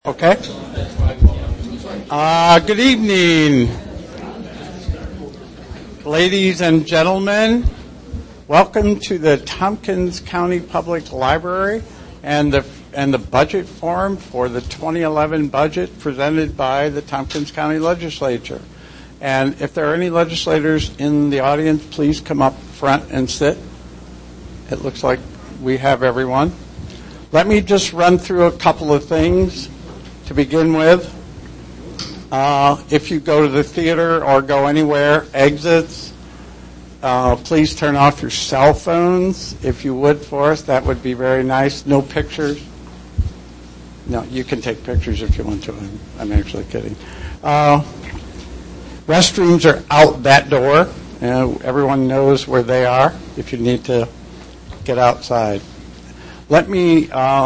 Okay. Good evening, ladies and gentlemen. Welcome to the Tompkins County Public Library and the budget forum for the 2011 budget presented by the Tompkins County Legislature. And if there are any legislators in the audience, please come up front and sit. It looks like we have everyone. Let me just run through a couple of things. To begin with, if you go to the theater or go anywhere, exits, please turn off your cell phones, if you would, for us. That would be very nice. No pictures. No, you can take pictures if you want to. I'm actually kidding. Restrooms are out that door. Everyone knows where they are if you need to get outside. Let me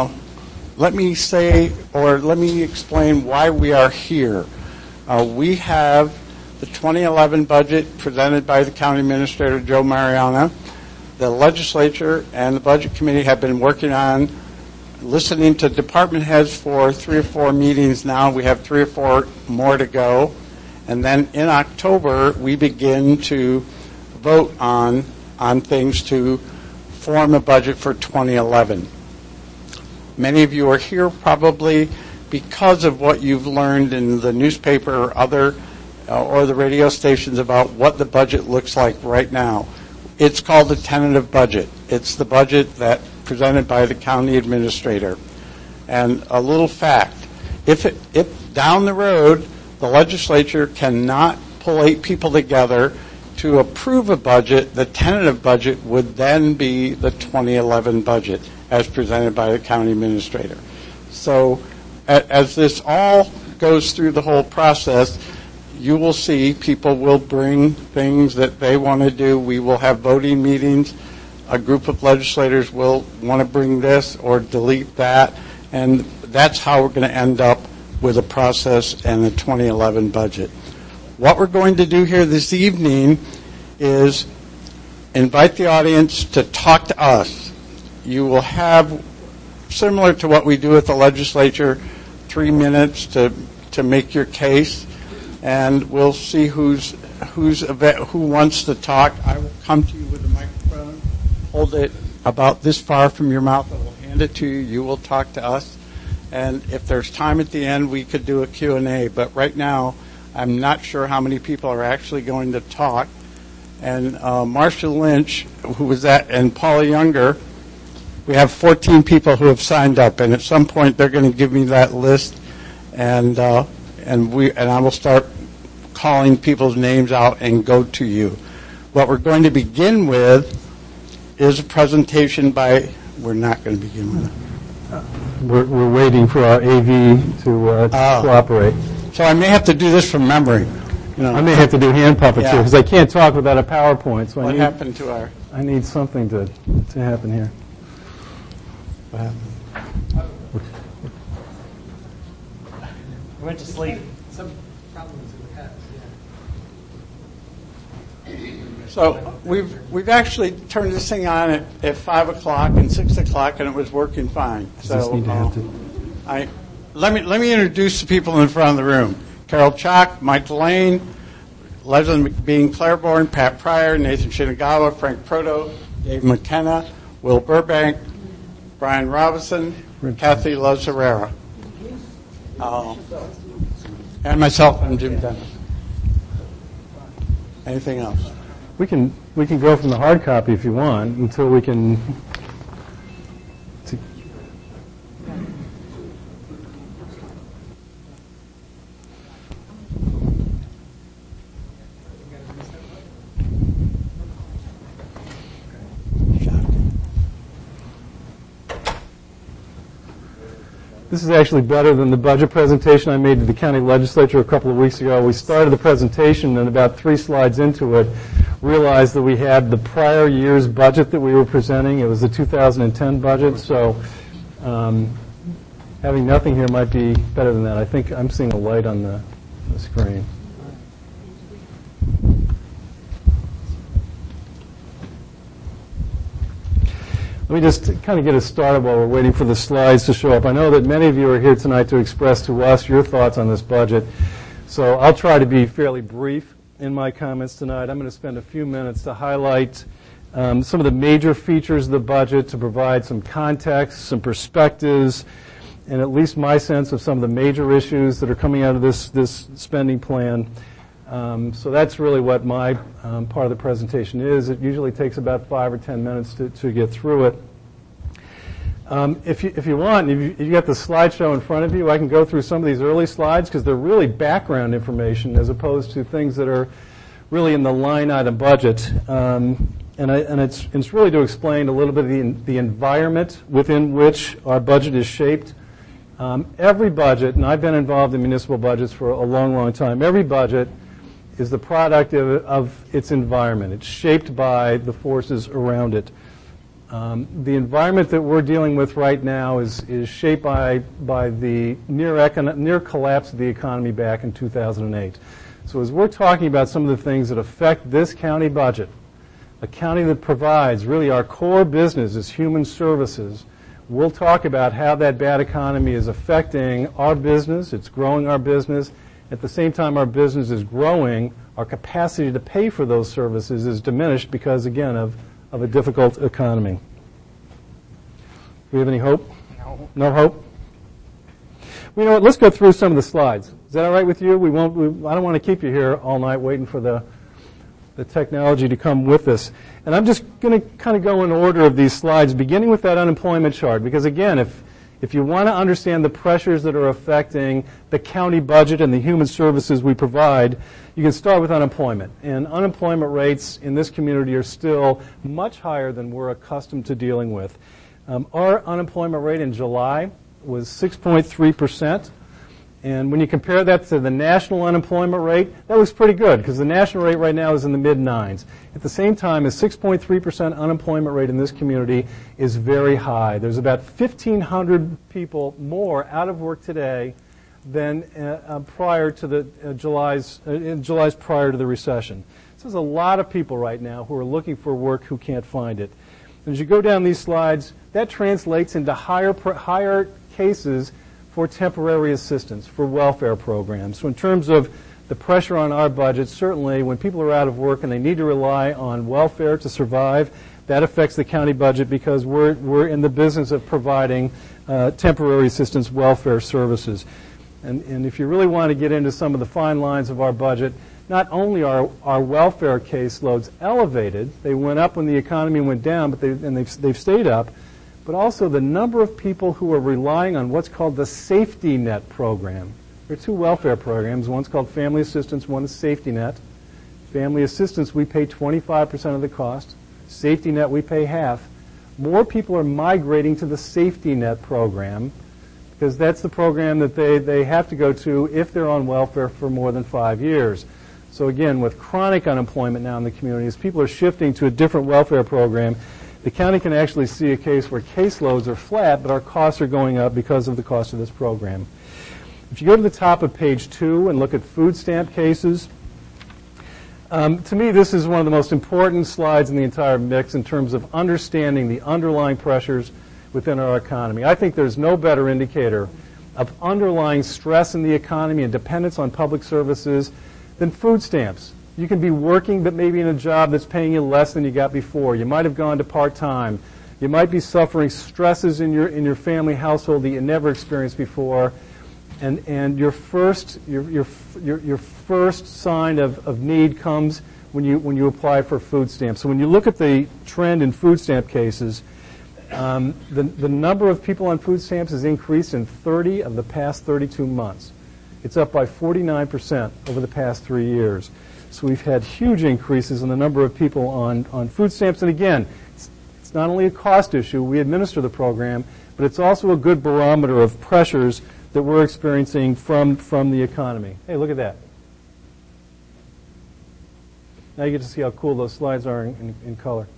explain why we are here. We have the 2011 budget presented by the County Administrator, Joe Mariana. The legislature and the Budget Committee have been working on listening to department heads for 3 or 4 meetings now. We have 3 or 4 more to go. And then in October, we begin to vote on things to form a budget for 2011. Many of you are here probably because of what you've learned in the newspaper or the radio stations about what the budget looks like right now. It's called the tentative budget. It's the budget that presented by the county administrator. And a little fact, if down the road the legislature cannot pull 8 people together to approve a budget, the tentative budget would then be the 2011 budget as presented by the county administrator. So as this all goes through the whole process, you will see people will bring things that they want to do. We will have voting meetings. A group of legislators will want to bring this or delete that, and that's how we're going to end up with a process and a 2011 budget. What we're going to do here this evening is invite the audience to talk to us. You will have, similar to what we do at the legislature, 3 minutes to make your case, and we'll see who wants to talk. I will come to you with a microphone, hold it about this far from your mouth, I will hand it to you. You will talk to us, and if there's time at the end, we could do a Q&A. But right now, I'm not sure how many people are actually going to talk. And Marcia Lynch, who was and Paula Younger. We have 14 people who have signed up, and at some point they're going to give me that list, and I will start calling people's names out and go to you. What we're going to begin with is a presentation by. We're not going to begin with it. We're waiting for our AV to cooperate. So I may have to do this from memory. I may have to do hand puppets here because I can't talk without a PowerPoint. So what happened to our? I need something to happen here. Went to sleep. Some problems in the past, yeah. So we've actually turned this thing on at 5 o'clock and 6 o'clock, and it was working fine. So let me introduce the people in front of the room: Carol Chalk, Mike Delane, Leslie Bean Claiborne, Pat Pryor, Nathan Shinagawa, Frank Proto, Dave McKenna, Will Burbank, Brian Robinson, Kathy Lazarera, and myself. I'm Jim Dennis. Anything else? We can go from the hard copy if you want until we can. This is actually better than the budget presentation I made to the county legislature a couple of weeks ago. We started the presentation, and about 3 slides into it, realized that we had the prior year's budget that we were presenting. It was the 2010 budget, so having nothing here might be better than that. I think I'm seeing a light on the screen. Let me just kind of get us started while we're waiting for the slides to show up. I know that many of you are here tonight to express to us your thoughts on this budget, so I'll try to be fairly brief in my comments tonight. I'm going to spend a few minutes to highlight some of the major features of the budget, to provide some context, some perspectives, and at least my sense of some of the major issues that are coming out of this spending plan. So that's really what my part of the presentation is. It usually takes about 5 or 10 minutes to get through it. If you want, if you got the slideshow in front of you, I can go through some of these early slides because they're really background information as opposed to things that are really in the line item budget. And it's really to explain a little bit of the environment within which our budget is shaped. Every budget, and I've been involved in municipal budgets for a long, long time, every budget is the product of its environment. It's shaped by the forces around it. The environment that we're dealing with right now is shaped by the near collapse of the economy back in 2008. So as we're talking about some of the things that affect this county budget, a county that provides really our core business is human services, we'll talk about how that bad economy is affecting our business. It's growing our business. At the same time our business is growing, our capacity to pay for those services is diminished because, again, of a difficult economy. Do we have any hope? No. No hope? Well, you know what? Let's go through some of the slides. Is that all right with you? I don't want to keep you here all night waiting for the technology to come with us. And I'm just going to kind of go in order of these slides, beginning with that unemployment chart, because, again, if you want to understand the pressures that are affecting the county budget and the human services we provide, you can start with unemployment. And unemployment rates in this community are still much higher than we're accustomed to dealing with. Our unemployment rate in July was 6.3%. And when you compare that to the national unemployment rate, that was pretty good because the national rate right now is in the mid-9s. At the same time, a 6.3% unemployment rate in this community is very high. There's about 1,500 people more out of work today than prior to the July's prior to the recession. So there's a lot of people right now who are looking for work who can't find it. And as you go down these slides, that translates into higher cases for temporary assistance, for welfare programs. So in terms of the pressure on our budget, certainly when people are out of work and they need to rely on welfare to survive, that affects the county budget because we're in the business of providing temporary assistance welfare services. And if you really want to get into some of the fine lines of our budget, not only are our welfare caseloads elevated, they went up when the economy went down, but they've stayed up, but also the number of people who are relying on what's called the safety net program. There are two welfare programs. One's called Family Assistance, one is Safety Net. Family Assistance, we pay 25% of the cost. Safety Net, we pay half. More people are migrating to the Safety Net program because that's the program that they have to go to if they're on welfare for more than 5 years. So again, with chronic unemployment now in the community, as people are shifting to a different welfare program, the county can actually see a case where caseloads are flat, but our costs are going up because of the cost of this program. If you go to the top of page 2 and look at food stamp cases, to me this is one of the most important slides in the entire mix in terms of understanding the underlying pressures within our economy. I think there's no better indicator of underlying stress in the economy and dependence on public services than food stamps. You can be working, but maybe in a job that's paying you less than you got before. You might have gone to part-time. You might be suffering stresses in your family household that you never experienced before. And your first sign of need comes when you apply for food stamps. So when you look at the trend in food stamp cases, the number of people on food stamps has increased in 30 of the past 32 months. It's up by 49% over the past 3 years. So we've had huge increases in the number of people on food stamps. And again, it's not only a cost issue. We administer the program, but it's also a good barometer of pressures that we're experiencing from the economy. Hey, look at that. Now you get to see how cool those slides are in color.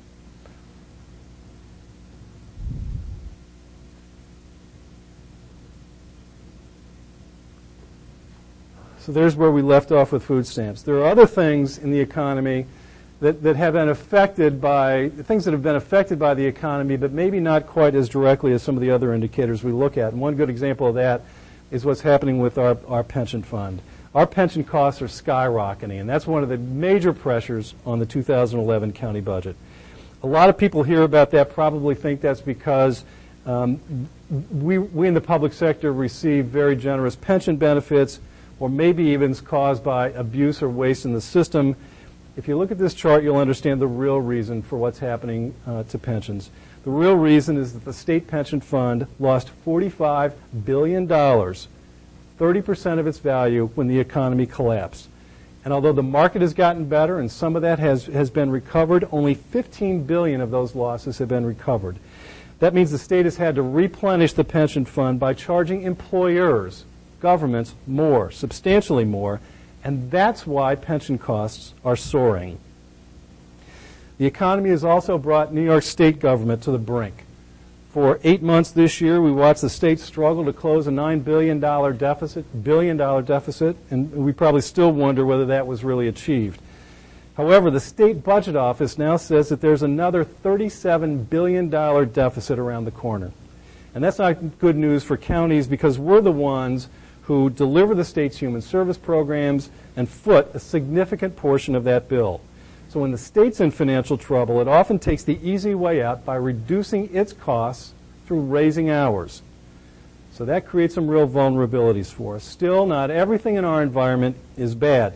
So there's where we left off with food stamps. There are other things in the economy that have been affected by things that have been affected by the economy, but maybe not quite as directly as some of the other indicators we look at. And one good example of that is what's happening with our pension fund. Our pension costs are skyrocketing, and that's one of the major pressures on the 2011 county budget. A lot of people hear about that probably think that's because we in the public sector receive very generous pension benefits, or maybe even it's caused by abuse or waste in the system. If you look at this chart, you'll understand the real reason for what's happening to pensions. The real reason is that the state pension fund lost $45 billion, 30% of its value, when the economy collapsed. And although the market has gotten better and some of that has been recovered, only $15 billion of those losses have been recovered. That means the state has had to replenish the pension fund by charging employers, governments, more, substantially more, and that's why pension costs are soaring. The economy has also brought New York State government to the brink. For 8 months this year, we watched the state struggle to close a $9 billion deficit, and we probably still wonder whether that was really achieved. However, the state budget office now says that there's another $37 billion deficit around the corner. And that's not good news for counties because we're the ones who deliver the state's human service programs and foot a significant portion of that bill. So when the state's in financial trouble, it often takes the easy way out by reducing its costs through raising hours. So that creates some real vulnerabilities for us. Still, not everything in our environment is bad.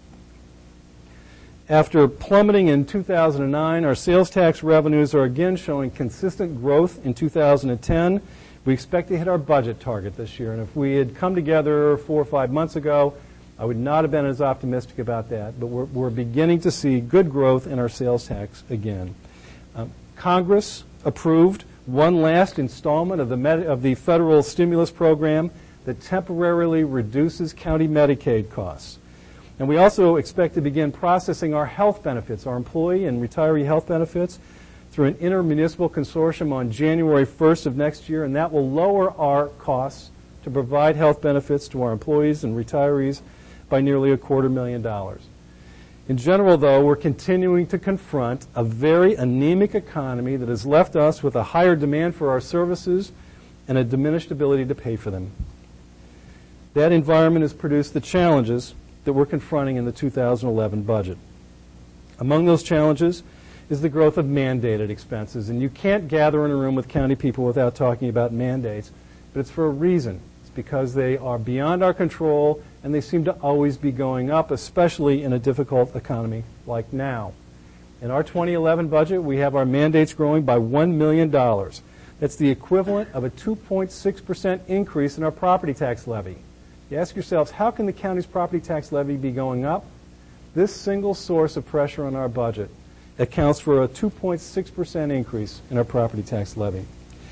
After plummeting in 2009, our sales tax revenues are again showing consistent growth in 2010. We expect to hit our budget target this year. And if we had come together 4 or 5 months ago, I would not have been as optimistic about that. But we're beginning to see good growth in our sales tax again. Congress approved one last installment of the federal stimulus program that temporarily reduces county Medicaid costs. And we also expect to begin processing our health benefits, our employee and retiree health benefits, through an intermunicipal consortium on January 1st of next year, and that will lower our costs to provide health benefits to our employees and retirees by nearly $250,000. In general, though, we're continuing to confront a very anemic economy that has left us with a higher demand for our services and a diminished ability to pay for them. That environment has produced the challenges that we're confronting in the 2011 budget. Among those challenges is the growth of mandated expenses. And you can't gather in a room with county people without talking about mandates, but it's for a reason. It's because they are beyond our control and they seem to always be going up, especially in a difficult economy like now. In our 2011 budget, we have our mandates growing by $1 million. That's the equivalent of a 2.6% increase in our property tax levy. You ask yourselves, how can the county's property tax levy be going up? This single source of pressure on our budget accounts for a 2.6% increase in our property tax levy.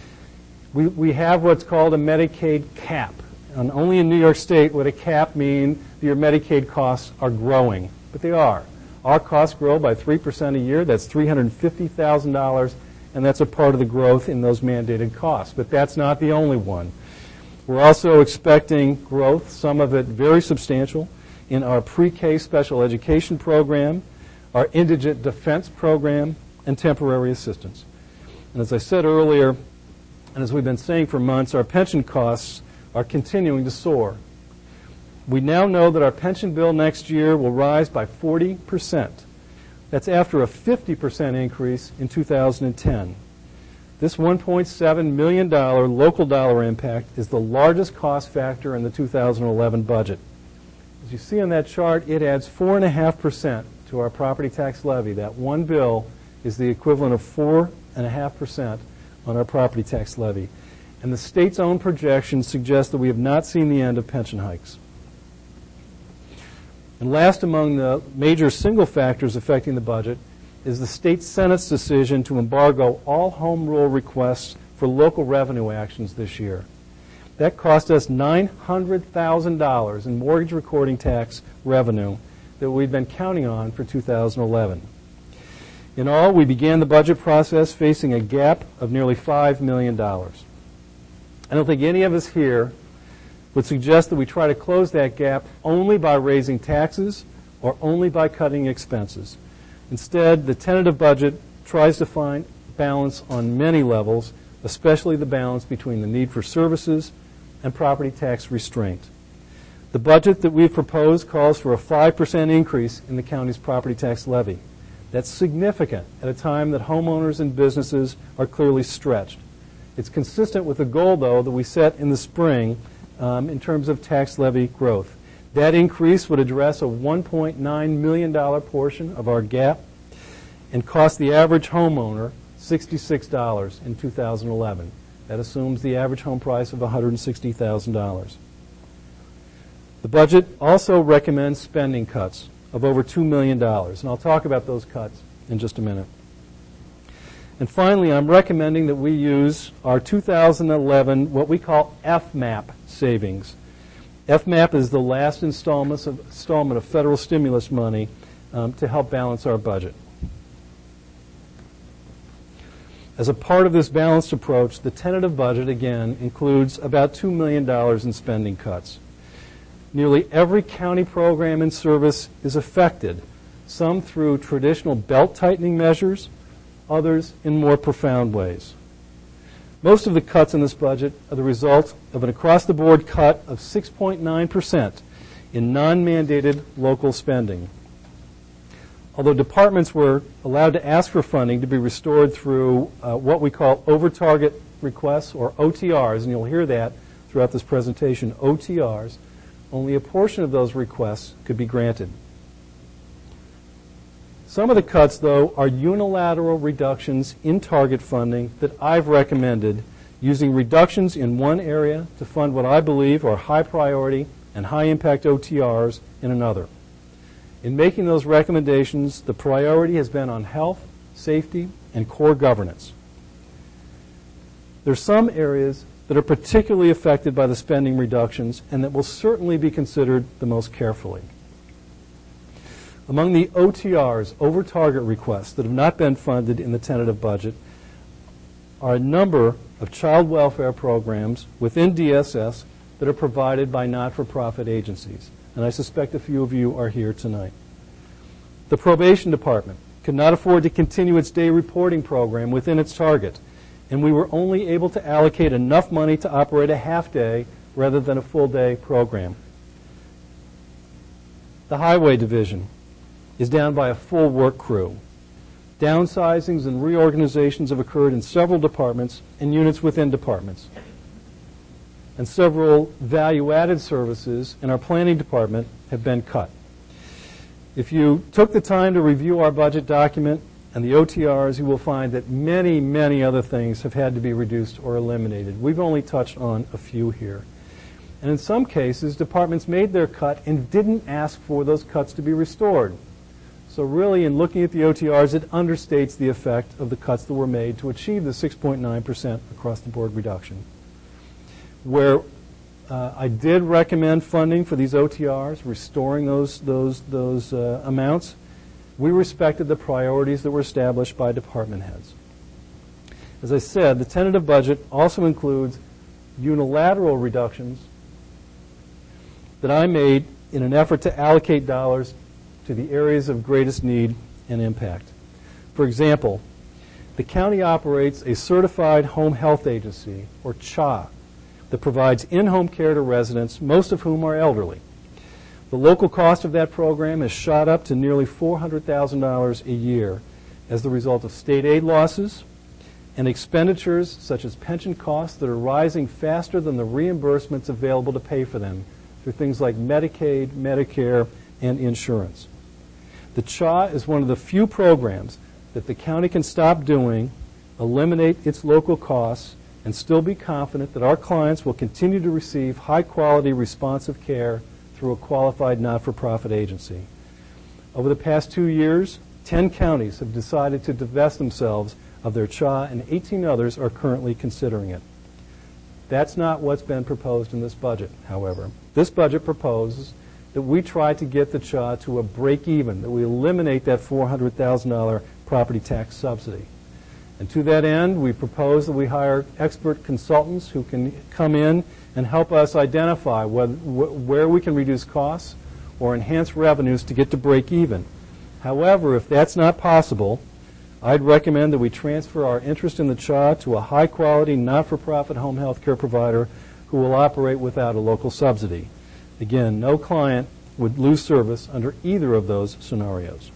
We have what's called a Medicaid cap. And only in New York State would a cap mean that your Medicaid costs are growing. But they are. Our costs grow by 3% a year. That's $350,000, and that's a part of the growth in those mandated costs. But that's not the only one. We're also expecting growth, some of it very substantial, in our pre-K special education program, our indigent defense program, and temporary assistance. And as I said earlier, and as we've been saying for months, our pension costs are continuing to soar. We now know that our pension bill next year will rise by 40%. That's after a 50% increase in 2010. This $1.7 million local dollar impact is the largest cost factor in the 2011 budget. As you see on that chart, it adds 4.5% to our property tax levy. That one bill is the equivalent of 4.5% on our property tax levy. And the state's own projections suggest that we have not seen the end of pension hikes. And last among the major single factors affecting the budget is the state Senate's decision to embargo all home rule requests for local revenue actions this year. That cost us $900,000 in mortgage recording tax revenue that we've been counting on for 2011. In all, we began the budget process facing a gap of nearly $5 million. I don't think any of us here would suggest that we try to close that gap only by raising taxes or only by cutting expenses. Instead, the tentative budget tries to find balance on many levels, especially the balance between the need for services and property tax restraint. The budget that we've proposed calls for a 5% increase in the county's property tax levy. That's significant at a time that homeowners and businesses are clearly stretched. It's consistent with the goal, though, that we set in the spring in terms of tax levy growth. That increase would address a $1.9 million portion of our gap and cost the average homeowner $66 in 2011. That assumes the average home price of $160,000. The budget also recommends spending cuts of over $2 million, and I'll talk about those cuts in just a minute. And finally, I'm recommending that we use our 2011, what we call FMAP savings. FMAP is the last installment of federal stimulus money to help balance our budget. As a part of this balanced approach, the tentative budget, again, includes about $2 million in spending cuts. Nearly every county program and service is affected, some through traditional belt-tightening measures, others in more profound ways. Most of the cuts in this budget are the result of an across-the-board cut of 6.9% in non-mandated local spending. Although departments were allowed to ask for funding to be restored through what we call over-target requests, or OTRs, and you'll hear that throughout this presentation, OTRs, only a portion of those requests could be granted. Some of the cuts, though, are unilateral reductions in target funding that I've recommended, using reductions in one area to fund what I believe are high priority and high impact OTRs in another. In making those recommendations, the priority has been on health, safety, and core governance. There are some areas that are particularly affected by the spending reductions and that will certainly be considered the most carefully. Among the OTRs, over target requests, that have not been funded in the tentative budget are a number of child welfare programs within DSS that are provided by not-for-profit agencies. And I suspect a few of you are here tonight. The probation department could not afford to continue its day reporting program within its target, and we were only able to allocate enough money to operate a half-day rather than a full-day program. The highway division is down by a full work crew. Downsizings and reorganizations have occurred in several departments and units within departments. And several value-added services in our planning department have been cut. If you took the time to review our budget document and the OTRs, you will find that many, many other things have had to be reduced or eliminated. We've only touched on a few here. And in some cases, departments made their cut and didn't ask for those cuts to be restored. So really, in looking at the OTRs, it understates the effect of the cuts that were made to achieve the 6.9% across-the-board reduction. Where I did recommend funding for these OTRs, restoring those amounts, we respected the priorities that were established by department heads. As I said, the tentative budget also includes unilateral reductions that I made in an effort to allocate dollars to the areas of greatest need and impact. For example, the county operates a certified home health agency, or CHA, that provides in-home care to residents, most of whom are elderly. The local cost of that program has shot up to nearly $400,000 a year as the result of state aid losses and expenditures such as pension costs that are rising faster than the reimbursements available to pay for them through things like Medicaid, Medicare, and insurance. The CHA is one of the few programs that the county can stop doing, eliminate its local costs, and still be confident that our clients will continue to receive high-quality, responsive care through a qualified not-for-profit agency. Over the past 2 years, 10 counties have decided to divest themselves of their CHA, and 18 others are currently considering it. That's not what's been proposed in this budget, however. This budget proposes that we try to get the CHA to a break-even, that we eliminate that $400,000 property tax subsidy. And to that end, we propose that we hire expert consultants who can come in and help us identify where we can reduce costs or enhance revenues to get to break even. However, if that's not possible, I'd recommend that we transfer our interest in the CHA to a high-quality, not-for-profit home health care provider who will operate without a local subsidy. Again, no client would lose service under either of those scenarios.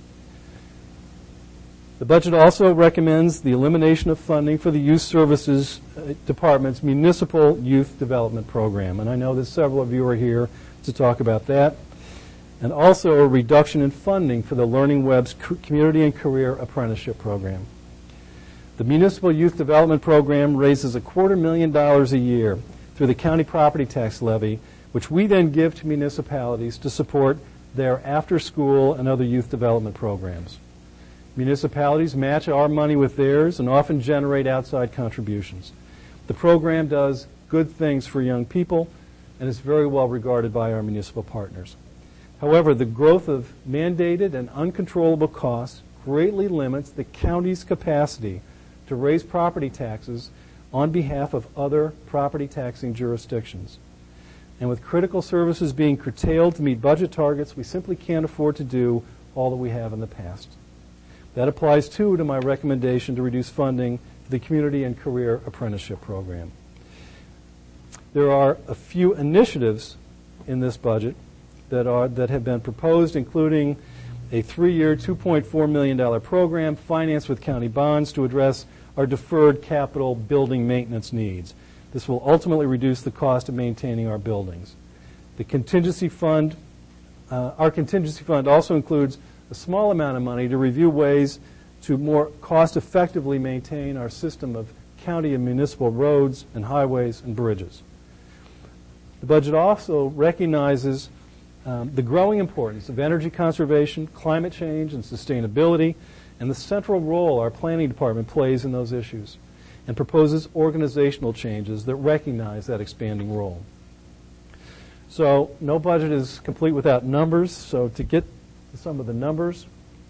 The budget also recommends the elimination of funding for the Youth Services Department's Municipal Youth Development Program, and I know that several of you are here to talk about that, and also a reduction in funding for the Learning Web's Community and Career Apprenticeship Program. The Municipal Youth Development Program raises $250,000 a year through the county property tax levy, which we then give to municipalities to support their after-school and other youth development programs. Municipalities match our money with theirs and often generate outside contributions. The program does good things for young people and is very well regarded by our municipal partners. However, the growth of mandated and uncontrollable costs greatly limits the county's capacity to raise property taxes on behalf of other property taxing jurisdictions. And with critical services being curtailed to meet budget targets, we simply can't afford to do all that we have in the past. That applies, too, to my recommendation to reduce funding for the Community and Career Apprenticeship Program. There are a few initiatives in this budget that have been proposed, including a 3-year, $2.4 million program financed with county bonds to address our deferred capital building maintenance needs. This will ultimately reduce the cost of maintaining our buildings. The contingency fund, our contingency fund also includes a small amount of money to review ways to more cost-effectively maintain our system of county and municipal roads and highways and bridges. The budget also recognizes the growing importance of energy conservation, climate change, and sustainability, and the central role our planning department plays in those issues, and proposes organizational changes that recognize that expanding role. So no budget is complete without numbers, so to get some of the numbers,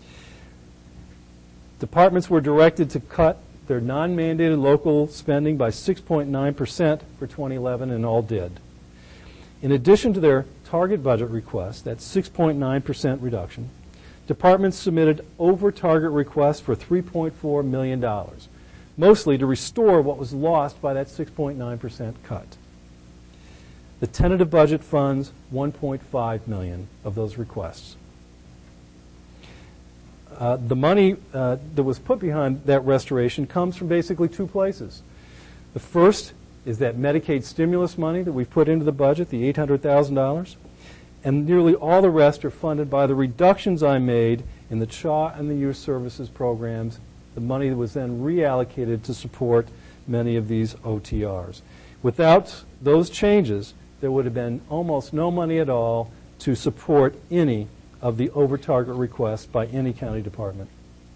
departments were directed to cut their non-mandated local spending by 6.9% for 2011, and all did. In addition to their target budget request, that 6.9% reduction, departments submitted over-target requests for $3.4 million, mostly to restore what was lost by that 6.9% cut. The tentative budget funds $1.5 million of those requests. The money that was put behind that restoration comes from basically two places. The first is that Medicaid stimulus money that we've put into the budget, the $800,000, and nearly all the rest are funded by the reductions I made in the CHA and the youth services programs, the money that was then reallocated to support many of these OTRs. Without those changes, there would have been almost no money at all to support any of the over-target requests by any county department.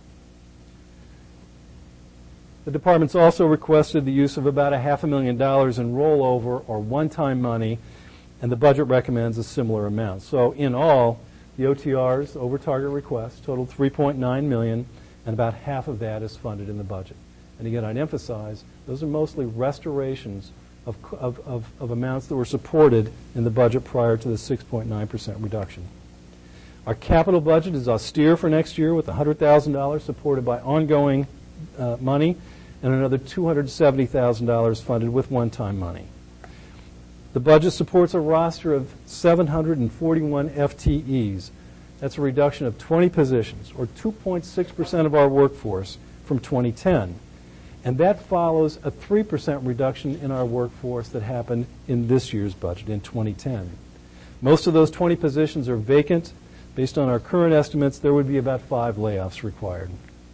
The departments also requested the use of about $500,000 in rollover or one-time money, and the budget recommends a similar amount. So in all, the OTRs, over-target requests, totaled $3.9 million, and about half of that is funded in the budget. And again, I'd emphasize, those are mostly restorations of amounts that were supported in the budget prior to the 6.9% reduction. Our capital budget is austere for next year, with $100,000 supported by ongoing money and another $270,000 funded with one-time money. The budget supports a roster of 741 FTEs. That's a reduction of 20 positions, or 2.6% of our workforce from 2010. And that follows a 3% reduction in our workforce that happened in this year's budget, in 2010. Most of those 20 positions are vacant. Based on our current estimates, there would be about 5 layoffs required.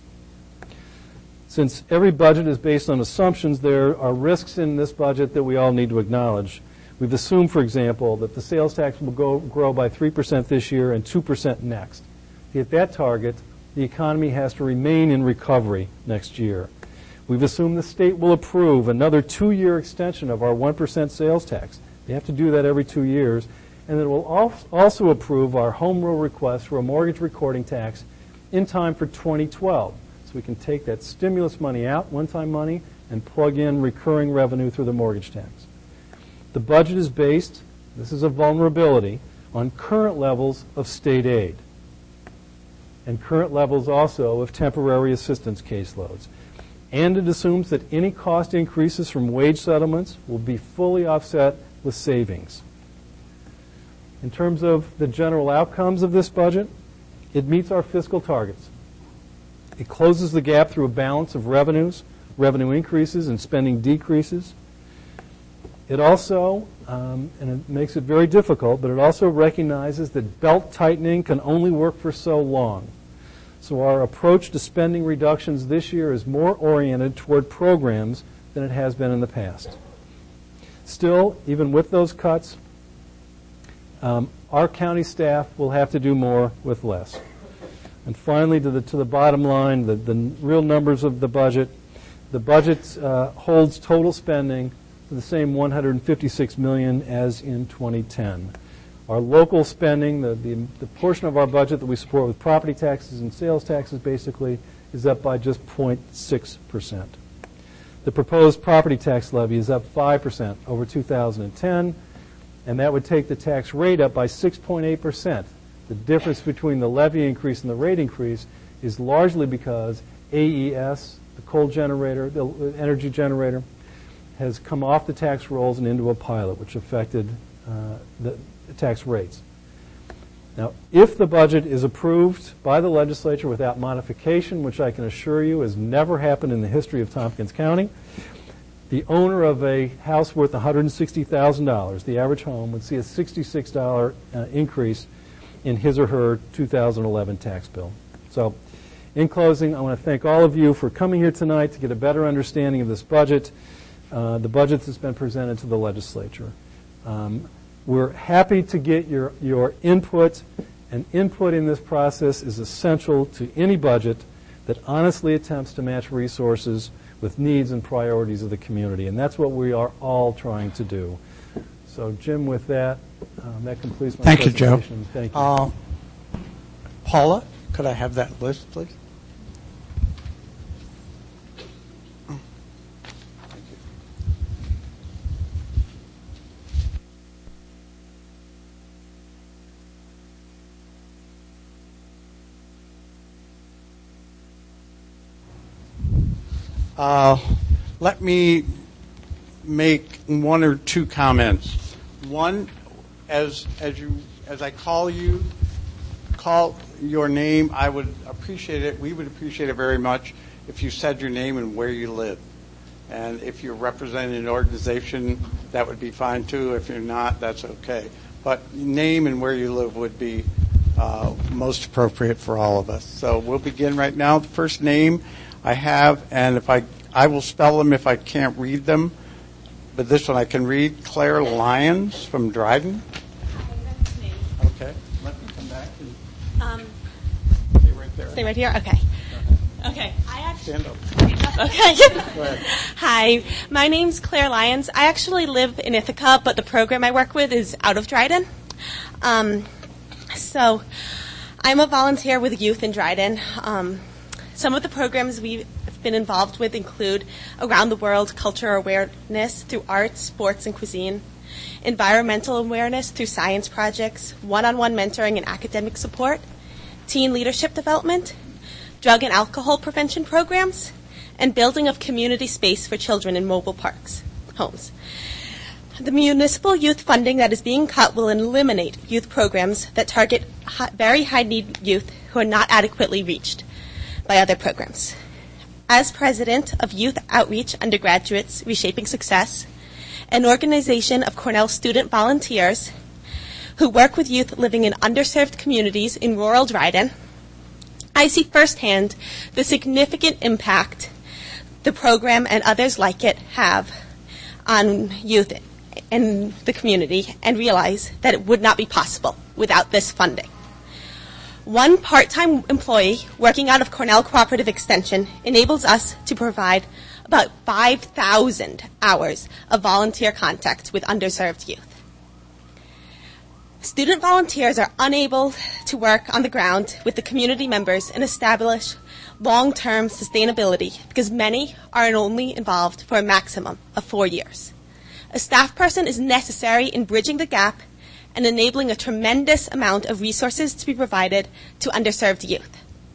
Since every budget is based on assumptions, there are risks in this budget that we all need to acknowledge. We've assumed, for example, that the sales tax will grow by 3% this year and 2% next. To hit that target, the economy has to remain in recovery next year. We've assumed the state will approve another 2-year extension of our 1% sales tax. They have to do that every 2 years. And it will also approve our home rule request for a mortgage recording tax in time for 2012. So we can take that stimulus money out, one-time money, and plug in recurring revenue through the mortgage tax. The budget is based, this is a vulnerability, on current levels of state aid. and current levels also of temporary assistance caseloads. And it assumes that any cost increases from wage settlements will be fully offset with savings. In terms of the general outcomes of this budget, it meets our fiscal targets. It closes the gap through a balance of revenues, revenue increases, and spending decreases. It also, and it makes it very difficult, but it also recognizes that belt tightening can only work for so long. So our approach to spending reductions this year is more oriented toward programs than it has been in the past. Still, even with those cuts, our county staff will have to do more with less. And finally, to the bottom line, the real numbers of the budget. The budget holds total spending to the same $156 million as in 2010. Our local spending, the portion of our budget that we support with property taxes and sales taxes, basically, is up by just 0.6%. The proposed property tax levy is up 5% over 2010, and that would take the tax rate up by 6.8%. The difference between the levy increase and the rate increase is largely because AES, the coal generator, the energy generator, has come off the tax rolls and into a pilot, which affected the tax rates. Now, if the budget is approved by the legislature without modification, which I can assure you has never happened in the history of Tompkins County, the owner of a house worth $160,000, the average home, would see a $66 increase in his or her 2011 tax bill. So, in closing, I want to thank all of you for coming here tonight to get a better understanding of this budget, the budget that's been presented to the legislature. We're happy to get your input, and input in this process is essential to any budget that honestly attempts to match resources with needs and priorities of the community, and that's what we are all trying to do. So, Jim, with that, that completes my presentation. Thank you, Joe. Thank you. Paula, could I have that list, please? Let me make one or two comments. One, as I call your name, I would appreciate it. We would appreciate it very much if you said your name and where you live. And if you're representing an organization, that would be fine too. If you're not, that's okay. But name and where you live would be most appropriate for all of us. So we'll begin right now. The first name I have, and if I will spell them if I can't read them, but this one I can read. Claire Lyons from Dryden. Hi, that's me. Okay, let me come back and stay right there. Stay right here? Okay. Okay. Stand up. Okay. Go ahead. Hi, my name's Claire Lyons. I actually live in Ithaca, but the program I work with is out of Dryden. So I'm a volunteer with youth in Dryden. Some of the programs we've been involved with include around the world culture awareness through arts, sports, and cuisine, environmental awareness through science projects, one-on-one mentoring and academic support, teen leadership development, drug and alcohol prevention programs, and building of community space for children in mobile parks, homes. The municipal youth funding that is being cut will eliminate youth programs that target very high-need youth who are not adequately reached by other programs. As president of Youth Outreach Undergraduates Reshaping Success, an organization of Cornell student volunteers who work with youth living in underserved communities in rural Dryden, I see firsthand the significant impact the program and others like it have on youth in the community and realize that it would not be possible without this funding. One part-time employee working out of Cornell Cooperative Extension enables us to provide about 5,000 hours of volunteer contact with underserved youth. Student volunteers are unable to work on the ground with the community members and establish long-term sustainability because many are only involved for a maximum of 4 years. A staff person is necessary in bridging the gap and enabling a tremendous amount of resources to be provided to underserved youth.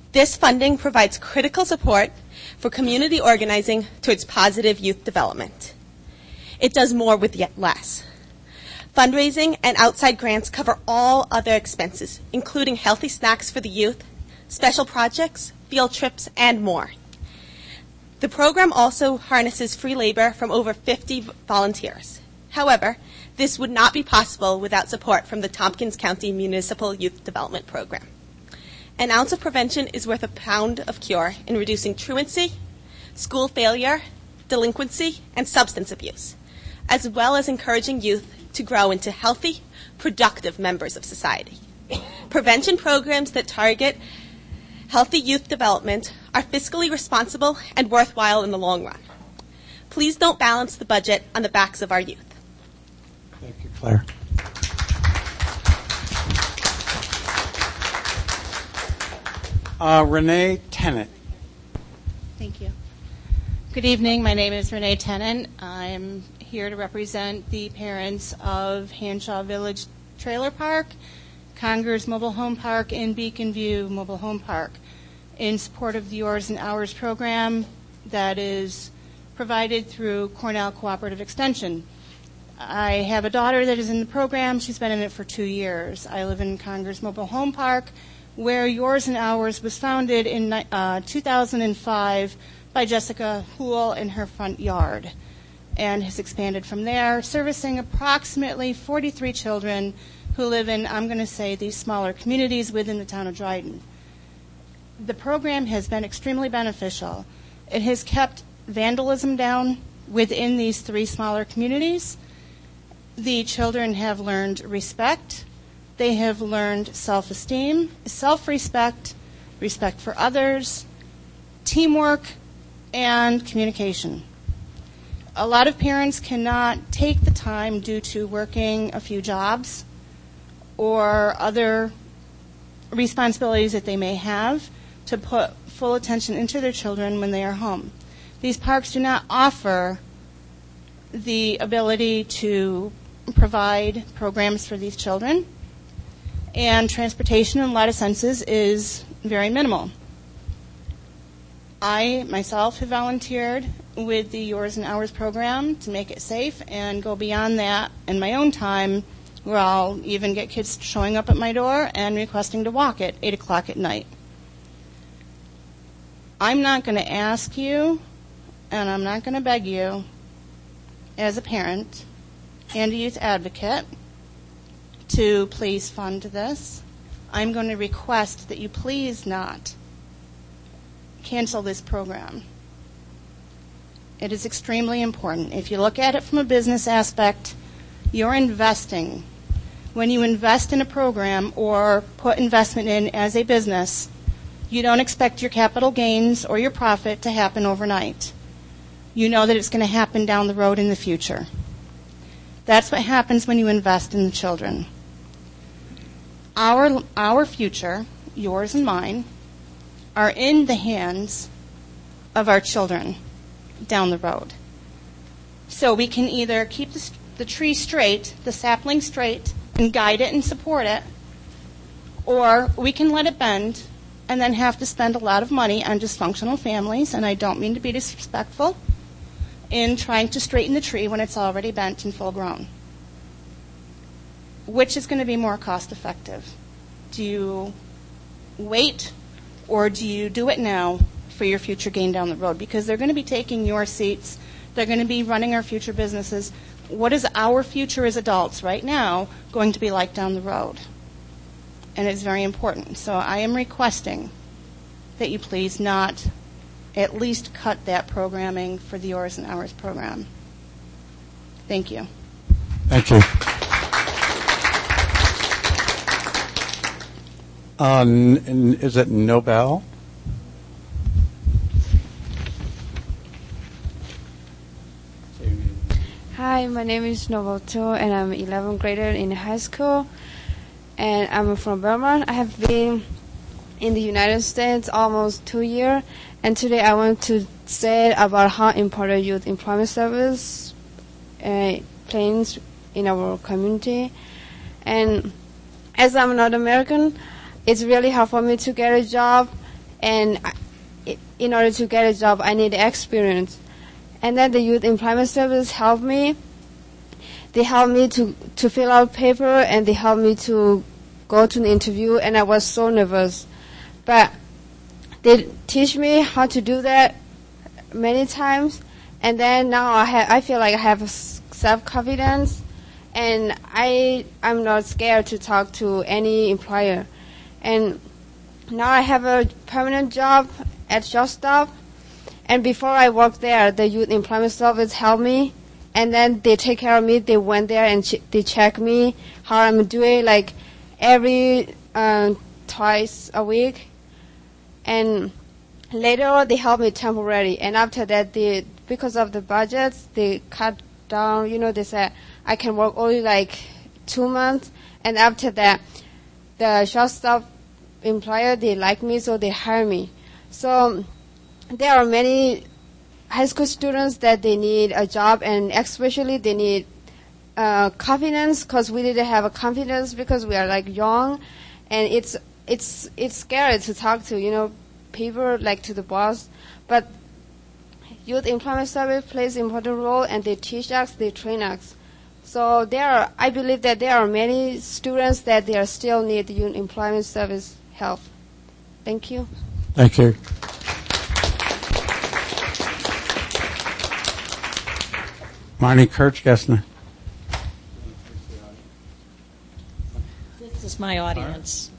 This funding provides critical support for community organizing towards positive youth development. It does more with yet less. Fundraising and outside grants cover all other expenses, including healthy snacks for the youth, special projects, field trips, and more. The program also harnesses free labor from over 50 volunteers. However, this would not be possible without support from the Tompkins County Municipal Youth Development Program. An ounce of prevention is worth a pound of cure in reducing truancy, school failure, delinquency, and substance abuse, as well as encouraging youth to grow into healthy, productive members of society. Prevention programs that target healthy youth development are fiscally responsible and worthwhile in the long run. Please don't balance the budget on the backs of our youth. Thank you, Claire. Renee Tennant. Thank you. Good evening. My name is Renee Tennant. I'm here to represent the parents of Hanshaw Village Trailer Park, Congers Mobile Home Park, and Beacon View Mobile Home Park in support of the Yours and Ours program that is provided through Cornell Cooperative Extension. I have a daughter that is in the program. She's been in it for 2 years. I live in Congers Mobile Home Park, where Yours and Ours was founded in 2005 by Jessica Houle in her front yard, and has expanded from there, servicing approximately 43 children who live in, I'm going to say, these smaller communities within the town of Dryden. The program has been extremely beneficial. It has kept vandalism down within these 3 smaller communities. The children have learned respect. They have learned self-esteem, self-respect, respect for others, teamwork, and communication. A lot of parents cannot take the time due to working a few jobs or other responsibilities that they may have to put full attention into their children when they are home. These parks do not offer the ability to provide programs for these children, and transportation in a lot of senses is very minimal. I myself have volunteered with the Yours and Ours program to make it safe and go beyond that in my own time, where I'll even get kids showing up at my door and requesting to walk at 8 o'clock at night. I'm not going to ask you, and I'm not going to beg you, as a parent and a youth advocate, to please fund this. I'm going to request that you please not cancel this program. It is extremely important. If you look at it from a business aspect, you're investing. When you invest in a program or put investment in as a business, you don't expect your capital gains or your profit to happen overnight. You know that it's going to happen down the road in the future. That's what happens when you invest in the children. Our future, yours and mine, are in the hands of our children down the road. So we can either keep the tree straight, the sapling straight, and guide it and support it, or we can let it bend and then have to spend a lot of money on dysfunctional families, and I don't mean to be disrespectful, in trying to straighten the tree when it's already bent and full grown. Which is going to be more cost effective? Do you wait, or do you do it now for your future gain down the road? Because they're going to be taking your seats. They're going to be running our future businesses. What is our future as adults right now going to be like down the road? And it's very important. So I am requesting that you please not at least cut that programming for the Yours and Ours program. Thank you. Thank you. Is it Nobel? Hi, my name is Novoto, and I'm 11th grader in high school, and I'm from Belmont. I have been in the United States almost 2 years, and today I want to say about how important youth employment service plays in our community. And as I'm not American, it's really hard for me to get a job, And in order to get a job, I need experience. And then the Youth Employment Service helped me. They helped me to fill out paper, and they helped me to go to an interview, and I was so nervous. But they teach me how to do that many times, and then now I feel like I have self-confidence, and I'm not scared to talk to any employer. And now I have a permanent job at Shortstop, and before I worked there, the Youth Employment Service helped me, and then they take care of me. They went there and they check me how I'm doing, like every twice a week. And later they helped me temporarily, and after that, because of the budgets, they cut down. They said I can work only like 2 months, and after that, the Shortstop employer, they like me, so they hire me. So there are many high school students that they need a job, and especially they need confidence, because we didn't have a confidence because we are like young, and it's scary to talk to people, like to the boss. But Youth Employment Service plays an important role, and they teach us, they train us. So I believe that there are many students that they still need the Youth Employment Service help. Thank you. Thank you. Marnie Kirchgessner. This is my audience.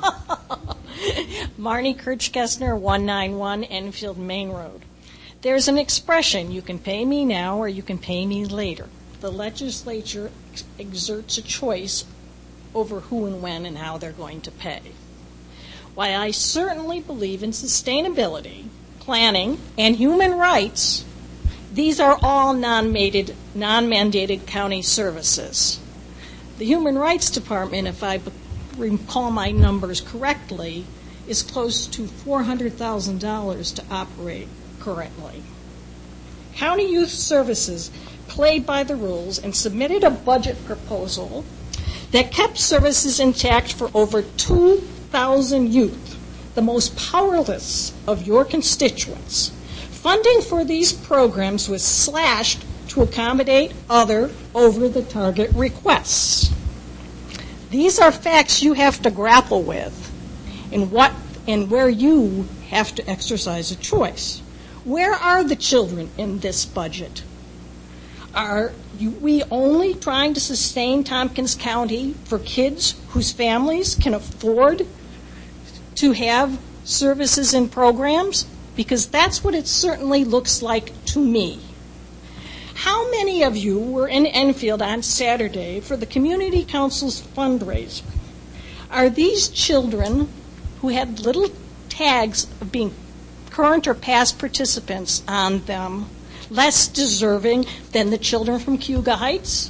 Marnie Kirchgessner, 191 Enfield Main Road. There's an expression, you can pay me now or you can pay me later. The legislature exerts a choice over who and when and how they're going to pay. While I certainly believe in sustainability, planning, and human rights, these are all non-mandated county services. The Human Rights Department, if I recall my numbers correctly, is close to $400,000 to operate currently. County Youth Services played by the rules and submitted a budget proposal that kept services intact for over 2,000 youth, the most powerless of your constituents. Funding for these programs was slashed to accommodate other over-the-target requests. These are facts you have to grapple with and where you have to exercise a choice. Where are the children in this budget? Are we only trying to sustain Tompkins County for kids whose families can afford to have services and programs? Because that's what it certainly looks like to me. How many of you were in Enfield on Saturday for the Community Council's fundraiser? Are these children who had little tags of being current or past participants on them less deserving than the children from Cayuga Heights?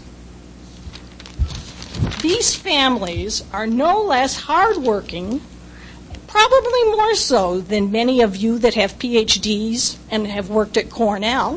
These families are no less hardworking, probably more so than many of you that have PhDs and have worked at Cornell,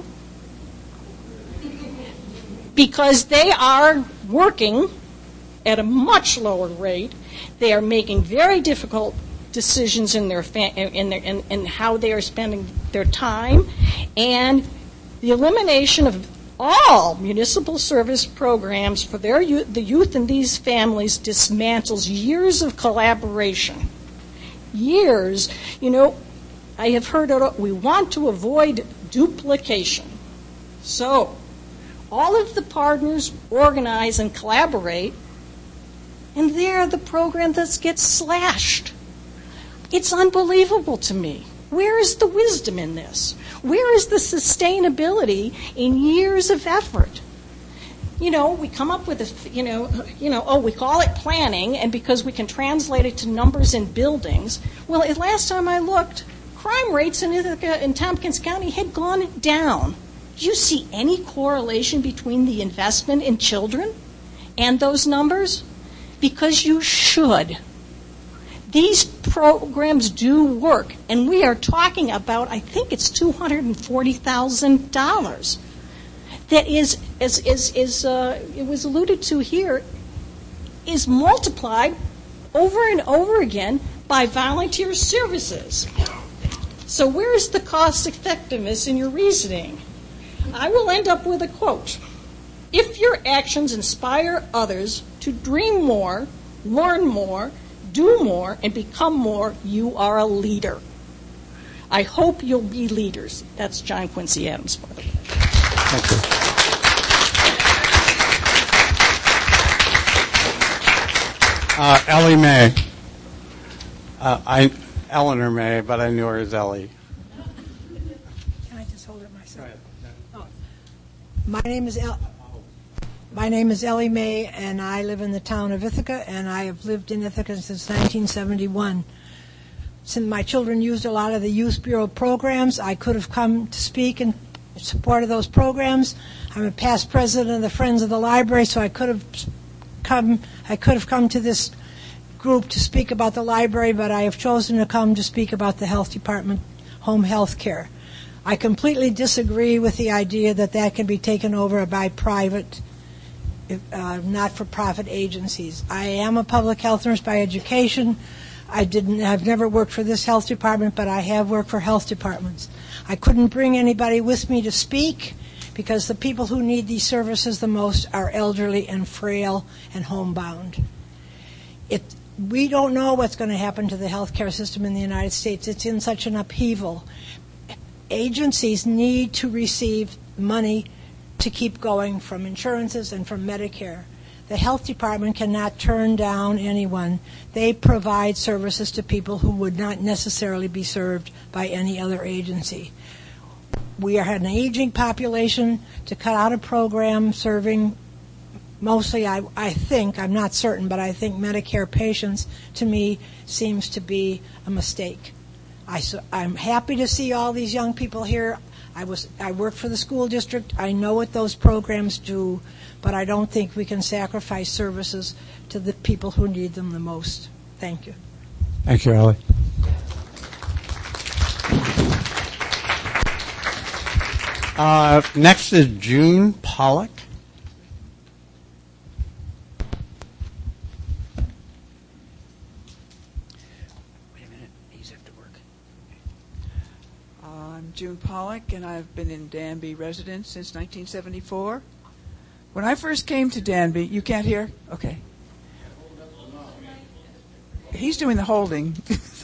because they are working at a much lower rate. They are making very difficult decisions in in how they are spending their time, and the elimination of all municipal service programs for the youth in these families dismantles years of collaboration. Years, I have heard we want to avoid duplication. So, all of the partners organize and collaborate, and they're the program that gets slashed. It's unbelievable to me. Where is the wisdom in this? Where is the sustainability in years of effort? We come up with we call it planning, and because we can translate it to numbers in buildings. Well, last time I looked, crime rates in Tompkins County had gone down. Do you see any correlation between the investment in children and those numbers? Because you should. These programs do work, and we are talking about, I think it's $240,000. That is, as it was alluded to here, is multiplied over and over again by volunteer services. So where's the cost effectiveness in your reasoning? I will end up with a quote. If your actions inspire others to dream more, learn more, do more, and become more, you are a leader. I hope you'll be leaders. That's John Quincy Adams, by the way. Thank you. Ellie Mae. Eleanor May, but I knew her as Ellie. Can I just hold it myself? Oh. My name is Ellie Mae, and I live in the town of Ithaca, and I have lived in Ithaca since 1971. Since my children used a lot of the Youth Bureau programs, I could have come to speak in support of those programs. I'm a past president of the Friends of the Library, so I could have come to this group to speak about the library, but I have chosen to come to speak about the health department, home health care. I completely disagree with the idea that that can be taken over by private, not-for-profit agencies. I am a public health nurse by education. I've never worked for this health department, but I have worked for health departments. I couldn't bring anybody with me to speak because the people who need these services the most are elderly and frail and homebound. We don't know what's going to happen to the healthcare system in the United States. It's in such an upheaval. Agencies need to receive money to keep going from insurances and from Medicare. The health department cannot turn down anyone. They provide services to people who would not necessarily be served by any other agency. We are an aging population. To cut out a program serving mostly, I think, I'm not certain, but I think Medicare patients, to me, seems to be a mistake. I'm happy to see all these young people here. I work for the school district. I know what those programs do, but I don't think we can sacrifice services to the people who need them the most. Thank you. Thank you, Ellie. Next is June Pollock. I'm June Pollock, and I've been in Danby residence since 1974. When I first came to Danby, you can't hear? Okay. He's doing the holding.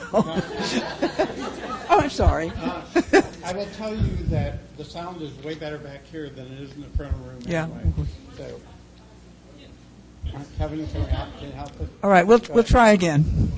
Oh, I'm sorry. I will tell you that the sound is way better back here than it is in the front of the room. Yeah. Anyway. So, Kevin, can you help us? All right, we'll try again.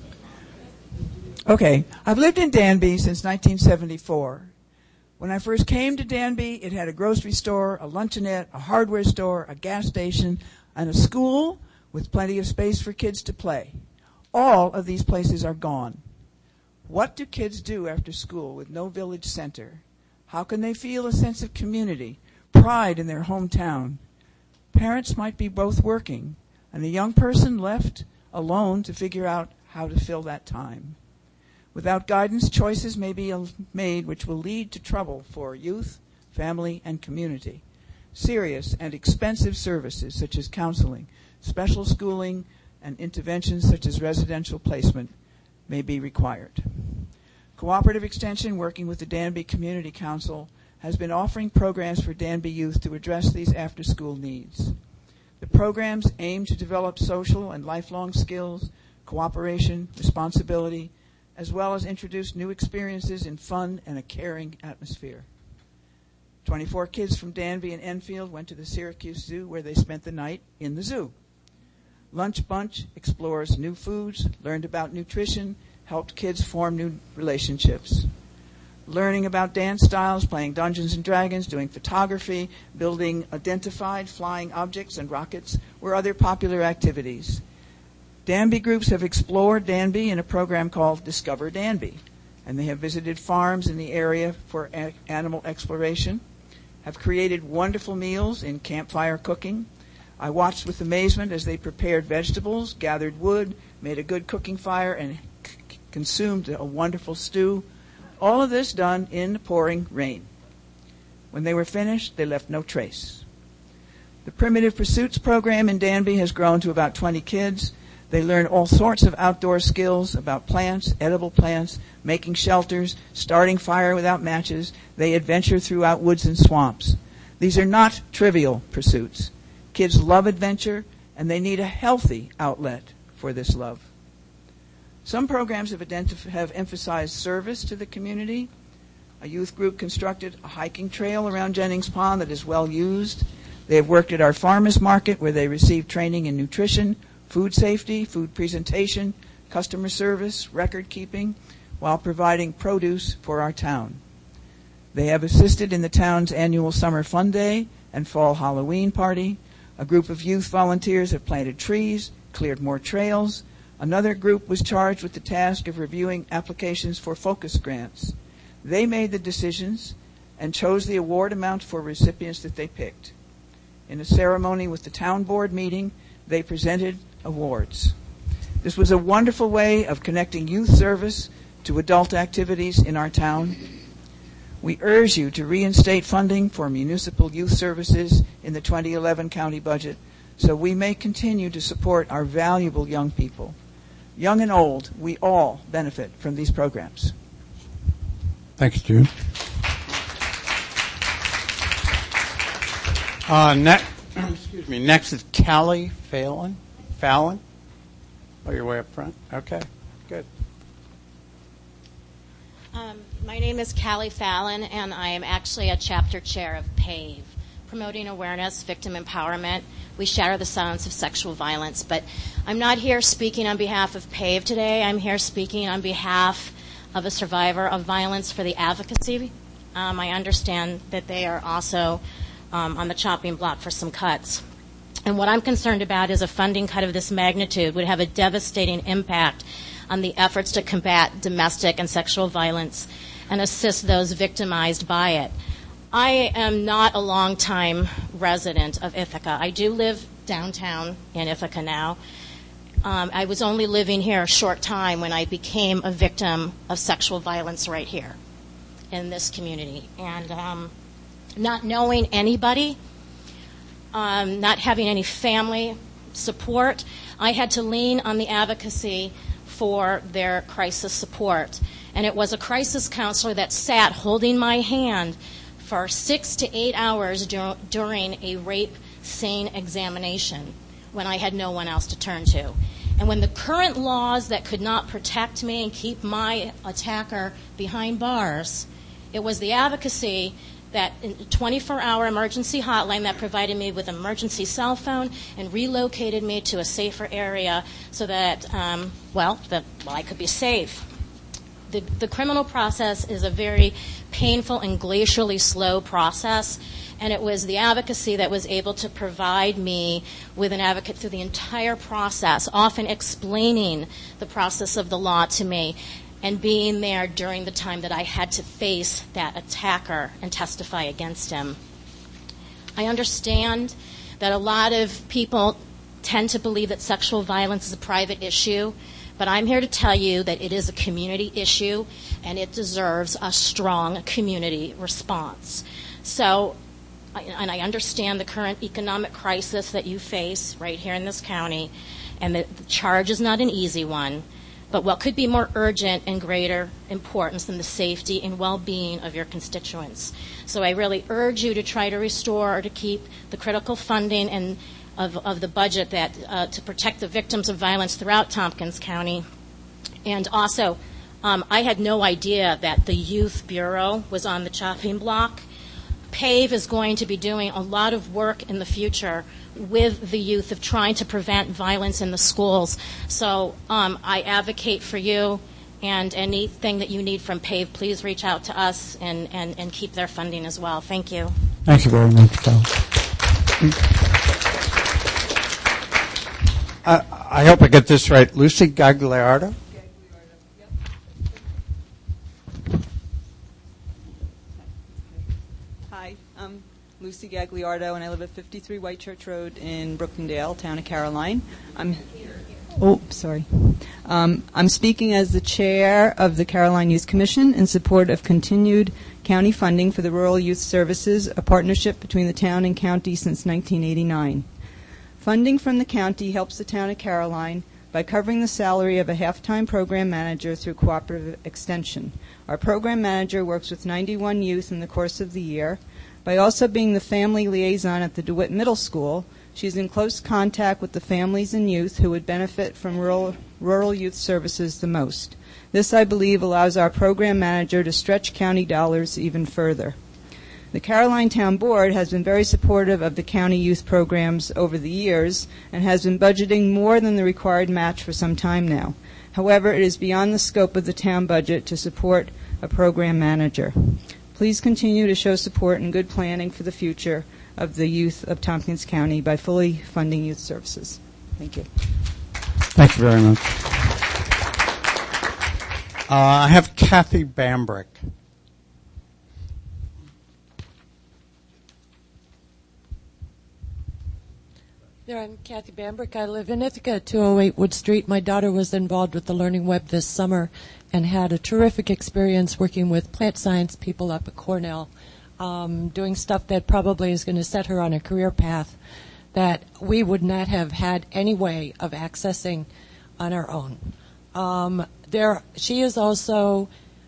Okay, I've lived in Danby since 1974. When I first came to Danby, it had a grocery store, a luncheonette, a hardware store, a gas station, and a school with plenty of space for kids to play. All of these places are gone. What do kids do after school with no village center? How can they feel a sense of community, pride in their hometown? Parents might be both working, and the young person left alone to figure out how to fill that time. Without guidance, choices may be made which will lead to trouble for youth, family, and community. Serious and expensive services such as counseling, special schooling, and interventions such as residential placement may be required. Cooperative Extension, working with the Danby Community Council, has been offering programs for Danby youth to address these after-school needs. The programs aim to develop social and lifelong skills, cooperation, responsibility, as well as introduce new experiences in fun and a caring atmosphere. 24 kids from Danby and Enfield went to the Syracuse Zoo, where they spent the night in the zoo. Lunch Bunch explores new foods, learned about nutrition, helped kids form new relationships. Learning about dance styles, playing Dungeons and Dragons, doing photography, building identified flying objects and rockets were other popular activities. Danby groups have explored Danby in a program called Discover Danby, and they have visited farms in the area for animal exploration, have created wonderful meals in campfire cooking. I watched with amazement as they prepared vegetables, gathered wood, made a good cooking fire, and consumed a wonderful stew. All of this done in the pouring rain. When they were finished, they left no trace. The Primitive Pursuits program in Danby has grown to about 20 kids. They learn all sorts of outdoor skills about plants, edible plants, making shelters, starting fire without matches. They adventure throughout woods and swamps. These are not trivial pursuits. Kids love adventure, and they need a healthy outlet for this love. Some programs have emphasized service to the community. A youth group constructed a hiking trail around Jennings Pond that is well used. They have worked at our farmers market where they receive training in nutrition, food safety, food presentation, customer service, record keeping, while providing produce for our town. They have assisted in the town's annual Summer Fun Day and Fall Halloween party. A group of youth volunteers have planted trees, cleared more trails. Another group was charged with the task of reviewing applications for focus grants. They made the decisions and chose the award amount for recipients that they picked. In a ceremony with the town board meeting, they presented awards. This was a wonderful way of connecting youth service to adult activities in our town. We urge you to reinstate funding for municipal youth services in the 2011 county budget so we may continue to support our valuable young people. Young and old, we all benefit from these programs. Thanks, June. Next is Callie Fallon. Oh, you're way up front. Okay, good. My name is Callie Fallon, and I am actually a chapter chair of PAVE, Promoting Awareness, Victim Empowerment. We shatter the silence of sexual violence. But I'm not here speaking on behalf of PAVE today. I'm here speaking on behalf of a survivor of violence for the advocacy. I understand that they are also on the chopping block for some cuts. And what I'm concerned about is a funding cut of this magnitude would have a devastating impact on the efforts to combat domestic and sexual violence and assist those victimized by it. I am not a long-time resident of Ithaca. I do live downtown in Ithaca now. I was only living here a short time when I became a victim of sexual violence right here in this community. And not knowing anybody, not having any family support, I had to lean on the advocacy for their crisis support. And it was a crisis counselor that sat holding my hand for 6 to 8 hours during a rape scene examination when I had no one else to turn to. And when the current laws that could not protect me and keep my attacker behind bars, it was the advocacy that 24-hour emergency hotline that provided me with an emergency cell phone and relocated me to a safer area so that, I could be safe. The criminal process is a very painful and glacially slow process, and it was the advocacy that was able to provide me with an advocate through the entire process, often explaining the process of the law to me and being there during the time that I had to face that attacker and testify against him. I understand that a lot of people tend to believe that sexual violence is a private issue, but I'm here to tell you that it is a community issue and it deserves a strong community response. So, and I understand the current economic crisis that you face right here in this county, and the charge is not an easy one. But what could be more urgent and greater importance than the safety and well-being of your constituents? So I really urge you to try to restore or to keep the critical funding and of the budget that to protect the victims of violence throughout Tompkins County. And also, I had no idea that the Youth Bureau was on the chopping block. PAVE is going to be doing a lot of work in the future with the youth of trying to prevent violence in the schools. So I advocate for you, and anything that you need from PAVE, please reach out to us and keep their funding as well. Thank you. Thank you very much, Cal. I hope I get this right. Lucy Gagliardo? Hi, I'm Lucy Gagliardo, and I live at 53 White Church Road in Brookendale, town of Caroline. I'm speaking as the chair of the Caroline Youth Commission in support of continued county funding for the Rural Youth Services, a partnership between the town and county since 1989. Funding from the county helps the town of Caroline by covering the salary of a half-time program manager through cooperative extension. Our program manager works with 91 youth in the course of the year. By also being the family liaison at the DeWitt Middle School, she's in close contact with the families and youth who would benefit from rural youth services the most. This, I believe, allows our program manager to stretch county dollars even further. The Caroline Town Board has been very supportive of the county youth programs over the years and has been budgeting more than the required match for some time now. However, it is beyond the scope of the town budget to support a program manager. Please continue to show support and good planning for the future of the youth of Tompkins County by fully funding youth services. Thank you. Thank you very much. I have Kathy Bambrick. There, I'm Kathy Bambrick. I live in Ithaca, 208 Wood Street. My daughter was involved with the Learning Web this summer and had a terrific experience working with plant science people up at Cornell, doing stuff that probably is going to set her on a career path that we would not have had any way of accessing on our own. She is also,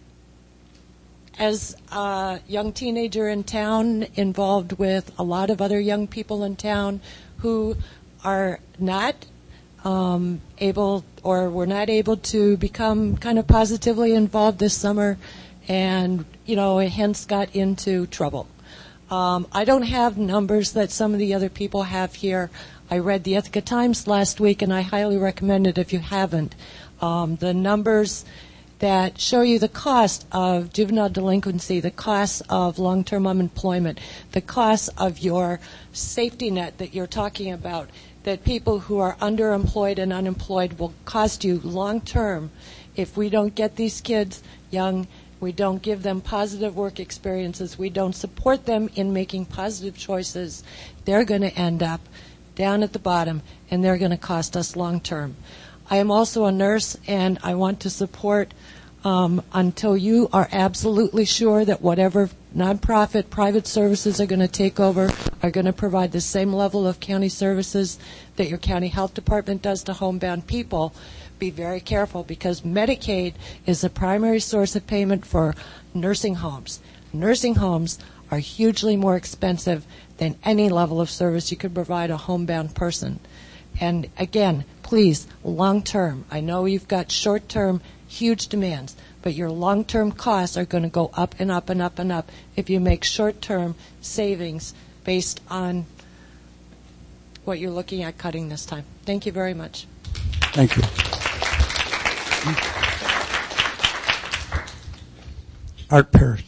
as a young teenager in town, involved with a lot of other young people in town who are not able or were not able to become kind of positively involved this summer and, hence got into trouble. I don't have numbers that some of the other people have here. I read the Ithaca Times last week, and I highly recommend it if you haven't. The numbers that show you the cost of juvenile delinquency, the cost of long-term unemployment, the cost of your safety net that you're talking about, that people who are underemployed and unemployed will cost you long-term if we don't get these kids young, we don't give them positive work experiences, we don't support them in making positive choices, they're going to end up down at the bottom, and they're going to cost us long-term. I am also a nurse, and I want to support until you are absolutely sure that whatever nonprofit private services are going to take over are going to provide the same level of county services that your county health department does to homebound people. Be very careful, because Medicaid is the primary source of payment for nursing homes. Nursing homes are hugely more expensive than any level of service you could provide a homebound person. And again, please, long-term, I know you've got short-term huge demands, but your long-term costs are going to go up and up and up and up if you make short-term savings based on what you're looking at cutting this time. Thank you very much. Thank you. Art Pierce.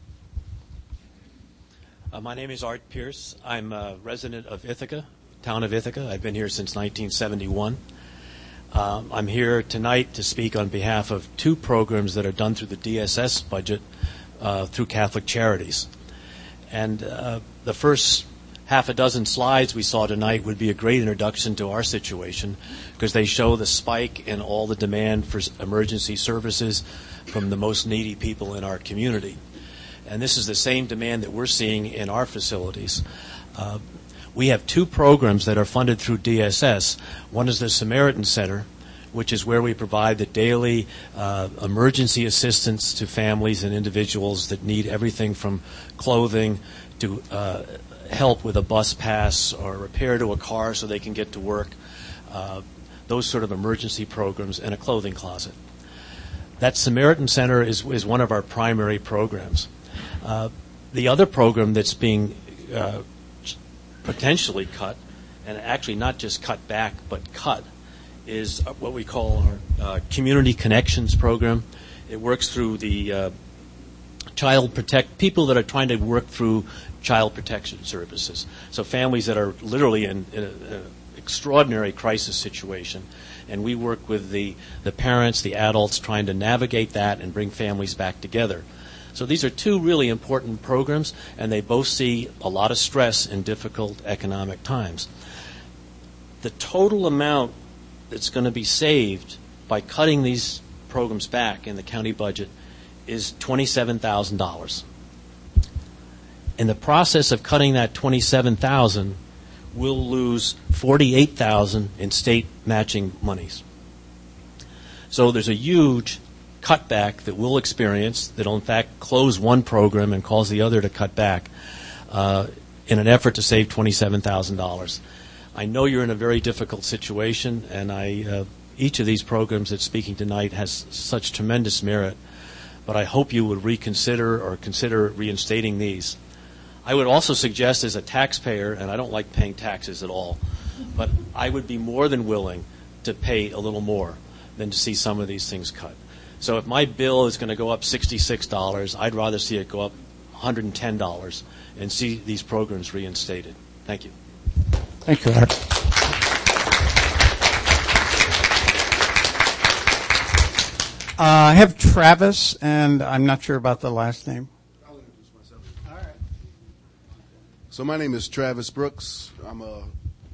My name is Art Pierce. I'm a resident of Ithaca, town of Ithaca. I've been here since 1971. I'm here tonight to speak on behalf of two programs that are done through the DSS budget through Catholic Charities. And the first half a dozen slides we saw tonight would be a great introduction to our situation, because they show the spike in all the demand for emergency services from the most needy people in our community. And this is the same demand that we're seeing in our facilities. We have two programs that are funded through DSS. One is the Samaritan Center, which is where we provide the daily emergency assistance to families and individuals that need everything from clothing to help with a bus pass or repair to a car so they can get to work, those sort of emergency programs, and a clothing closet. That Samaritan Center is one of our primary programs. The other program that's being potentially cut, and actually not just cut back, but cut, is what we call our Community Connections program. It works through the people that are trying to work through child protection services. So families that are literally in an extraordinary crisis situation. And we work with the parents, the adults, trying to navigate that and bring families back together. So these are two really important programs, and they both see a lot of stress in difficult economic times. The total amount that's going to be saved by cutting these programs back in the county budget is $27,000. In the process of cutting that $27,000, we'll lose $48,000 in state matching monies. So there's a huge cutback that we'll experience that will in fact close one program and cause the other to cut back in an effort to save $27,000. I know you're in a very difficult situation, and each of these programs that's speaking tonight has such tremendous merit, but I hope you would reconsider or consider reinstating these. I would also suggest as a taxpayer, and I don't like paying taxes at all, but I would be more than willing to pay a little more than to see some of these things cut. So if my bill is going to go up $66, I'd rather see it go up $110 and see these programs reinstated. Thank you. Thank you, Art. I have Travis, and I'm not sure about the last name. I'll introduce myself. All right. So my name is Travis Brooks. You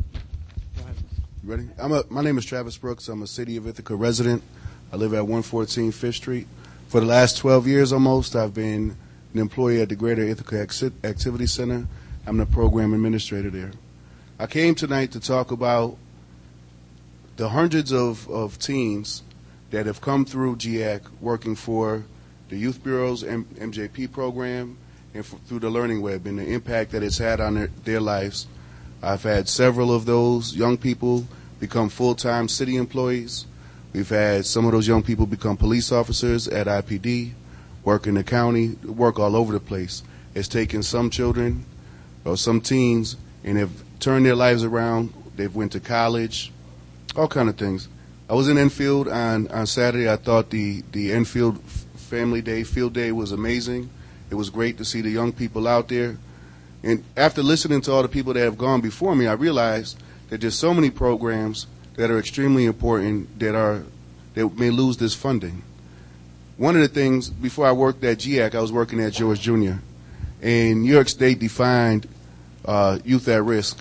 ready? My name is Travis Brooks. I'm a City of Ithaca resident. I live at 114 Fish Street. For the last 12 years almost, I've been an employee at the Greater Ithaca Activity Center. I'm the program administrator there. I came tonight to talk about the hundreds of teens that have come through GIAC working for the Youth Bureau's MJP program and through the Learning Web and the impact that it's had on their lives. I've had several of those young people become full-time city employees. We've had some of those young people become police officers at IPD, work in the county, work all over the place. It's taken some children or some teens and have turned their lives around. They've went to college, all kind of things. I was in Enfield on Saturday. I thought the Enfield Family Day, Field Day was amazing. It was great to see the young people out there. And after listening to all the people that have gone before me, I realized that there's so many programs that are extremely important that may lose this funding. One of the things, before I worked at GIAC, I was working at George Jr. And New York State defined youth at risk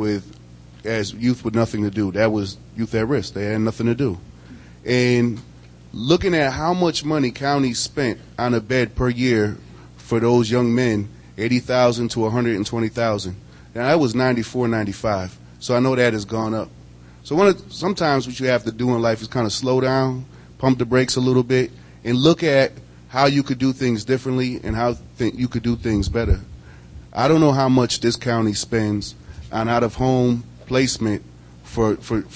as youth with nothing to do. That was youth at risk. They had nothing to do. And looking at how much money counties spent on a bed per year for those young men, $80,000 to $120,000. Now that was 94, 95. So I know that has gone up. So sometimes what you have to do in life is kind of slow down, pump the brakes a little bit, and look at how you could do things differently and how you could do things better. I don't know how much this county spends on out-of-home placement for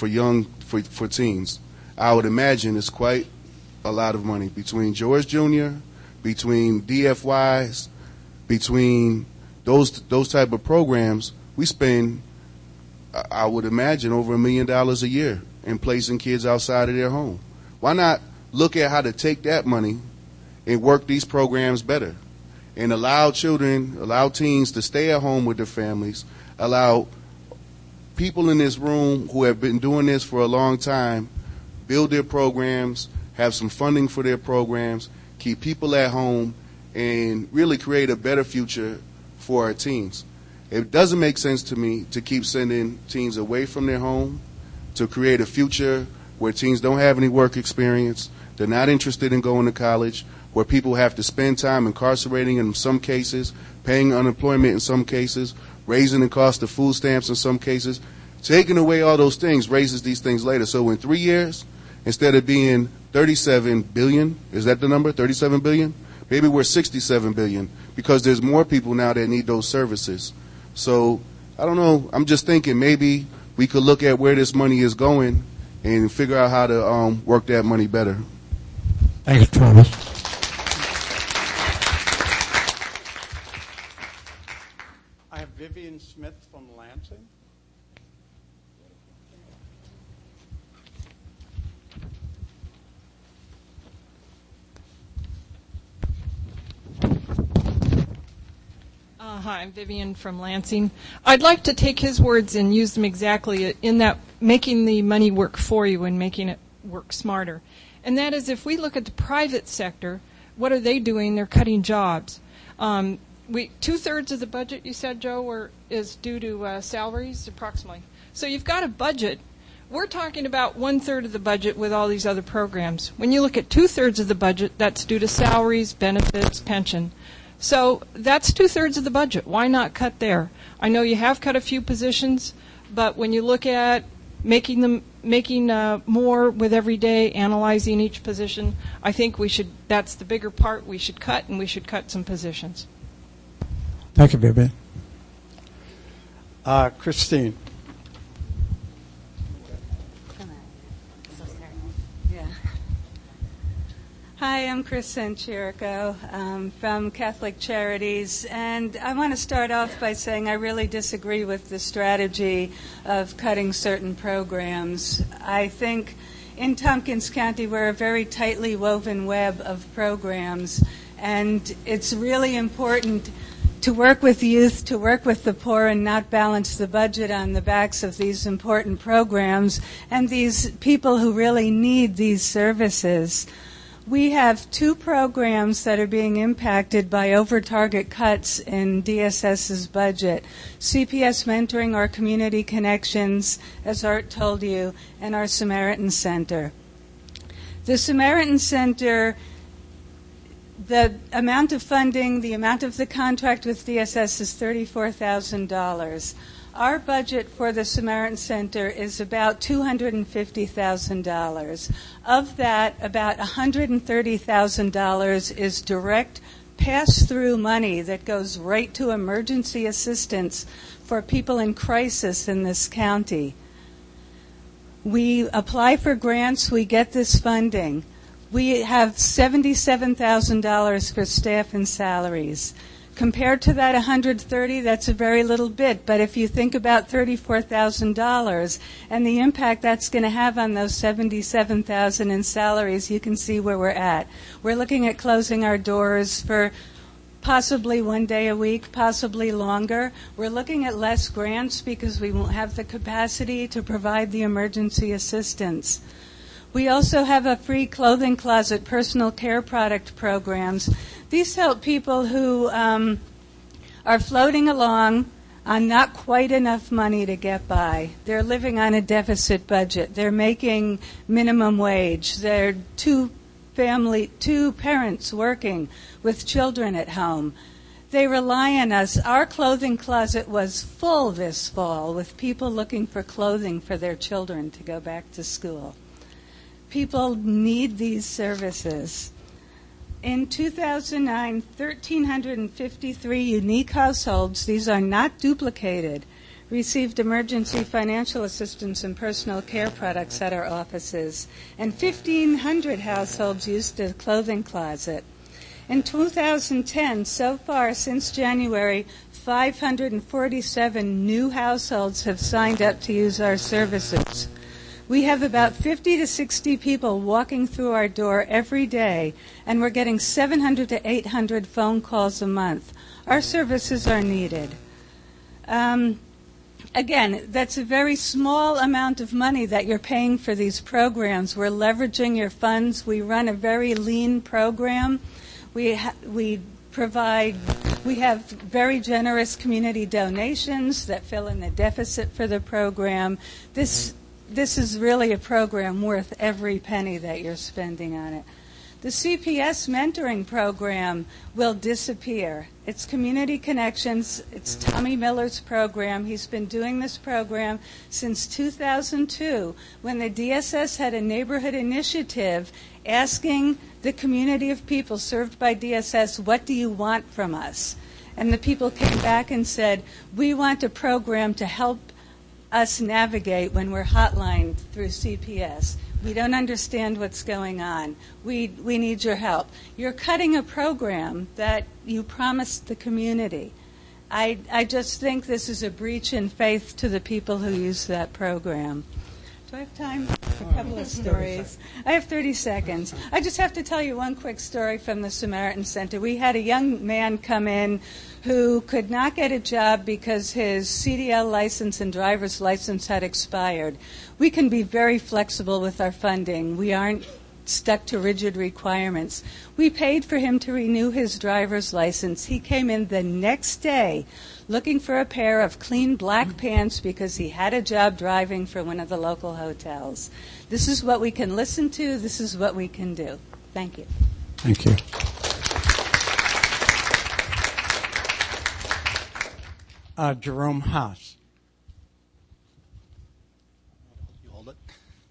teens. I would imagine it's quite a lot of money between George Jr., between DFYs, between those type of programs. We spend, I would imagine, over $1 million a year in placing kids outside of their home. Why not look at how to take that money and work these programs better and allow teens to stay at home with their families, allow people in this room who have been doing this for a long time build their programs, have some funding for their programs, keep people at home, and really create a better future for our teens. It doesn't make sense to me to keep sending teens away from their home to create a future where teens don't have any work experience, they're not interested in going to college, where people have to spend time incarcerating in some cases, paying unemployment in some cases, raising the cost of food stamps in some cases. Taking away all those things raises these things later. So in 3 years, instead of being $37 billion, is that the number, $37 billion? Maybe we're $67 billion because there's more people now that need those services. So I don't know. I'm just thinking maybe we could look at where this money is going and figure out how to work that money better. Thank you, Thomas. I have Vivian Smith from Lansing. Hi, I'm Vivian from Lansing. I'd like to take his words and use them exactly in that making the money work for you and making it work smarter. And that is, if we look at the private sector, what are they doing? They're cutting jobs. 2/3 of the budget, you said, Joe, is due to salaries, approximately. So you've got a budget. We're talking about 1/3 of the budget with all these other programs. When you look at 2/3 of the budget, that's due to salaries, benefits, pension. So that's 2/3 of the budget. Why not cut there? I know you have cut a few positions, but when you look at making making more with every day, analyzing each position. I think that's the bigger part we should cut, and we should cut some positions. Thank you, Vivian. Christine. Hi, I'm Chris Sanchirico from Catholic Charities, and I want to start off by saying I really disagree with the strategy of cutting certain programs. I think in Tompkins County we're a very tightly woven web of programs, and it's really important to work with youth, to work with the poor, and not balance the budget on the backs of these important programs and these people who really need these services. We have 2 programs that are being impacted by over-target cuts in DSS's budget. CPS Mentoring, our Community Connections, as Art told you, and our Samaritan Center. The Samaritan Center, the amount of funding, the amount of the contract with DSS is $34,000. Our budget for the Samaritan Center is about $250,000. Of that, about $130,000 is direct pass-through money that goes right to emergency assistance for people in crisis in this county. We apply for grants, we get this funding. We have $77,000 for staff and salaries. Compared to that $130,000, that's a very little bit. But if you think about $34,000 and the impact that's going to have on those $77,000 in salaries, you can see where we're at. We're looking at closing our doors for possibly 1 day a week, possibly longer. We're looking at less grants because we won't have the capacity to provide the emergency assistance. We also have a free clothing closet personal care product programs. These help people who are floating along on not quite enough money to get by. They're living on a deficit budget. They're making minimum wage. They're two parents working with children at home. They rely on us. Our clothing closet was full this fall with people looking for clothing for their children to go back to school. People need these services. In 2009, 1,353 unique households, these are not duplicated, received emergency financial assistance and personal care products at our offices, and 1,500 households used a clothing closet. In 2010, so far since January, 547 new households have signed up to use our services. We have about 50 to 60 people walking through our door every day, and we're getting 700 to 800 phone calls a month. Our services are needed. Again, that's a very small amount of money that you're paying for these programs. We're leveraging your funds. We run a very lean program. We have very generous community donations that fill in the deficit for the program. This is really a program worth every penny that you're spending on it. The CPS mentoring program will disappear. It's Community Connections. It's Tommy Miller's program. He's been doing this program since 2002 when the DSS had a neighborhood initiative asking the community of people served by DSS, what do you want from us? And the people came back and said, we want a program to help us navigate when we're hotlined through CPS. We don't understand what's going on. We need your help. You're cutting a program that you promised the community. I just think this is a breach in faith to the people who use that program. Do I have time for a couple of stories? I have 30 seconds. I just have to tell you one quick story from the Samaritan Center. We had a young man come in who could not get a job because his CDL license and driver's license had expired. We can be very flexible with our funding. We aren't stuck to rigid requirements. We paid for him to renew his driver's license. He came in the next day looking for a pair of clean black pants because he had a job driving for one of the local hotels. This is what we can listen to. This is what we can do. Thank you. Thank you. Jerome Haas. You hold it.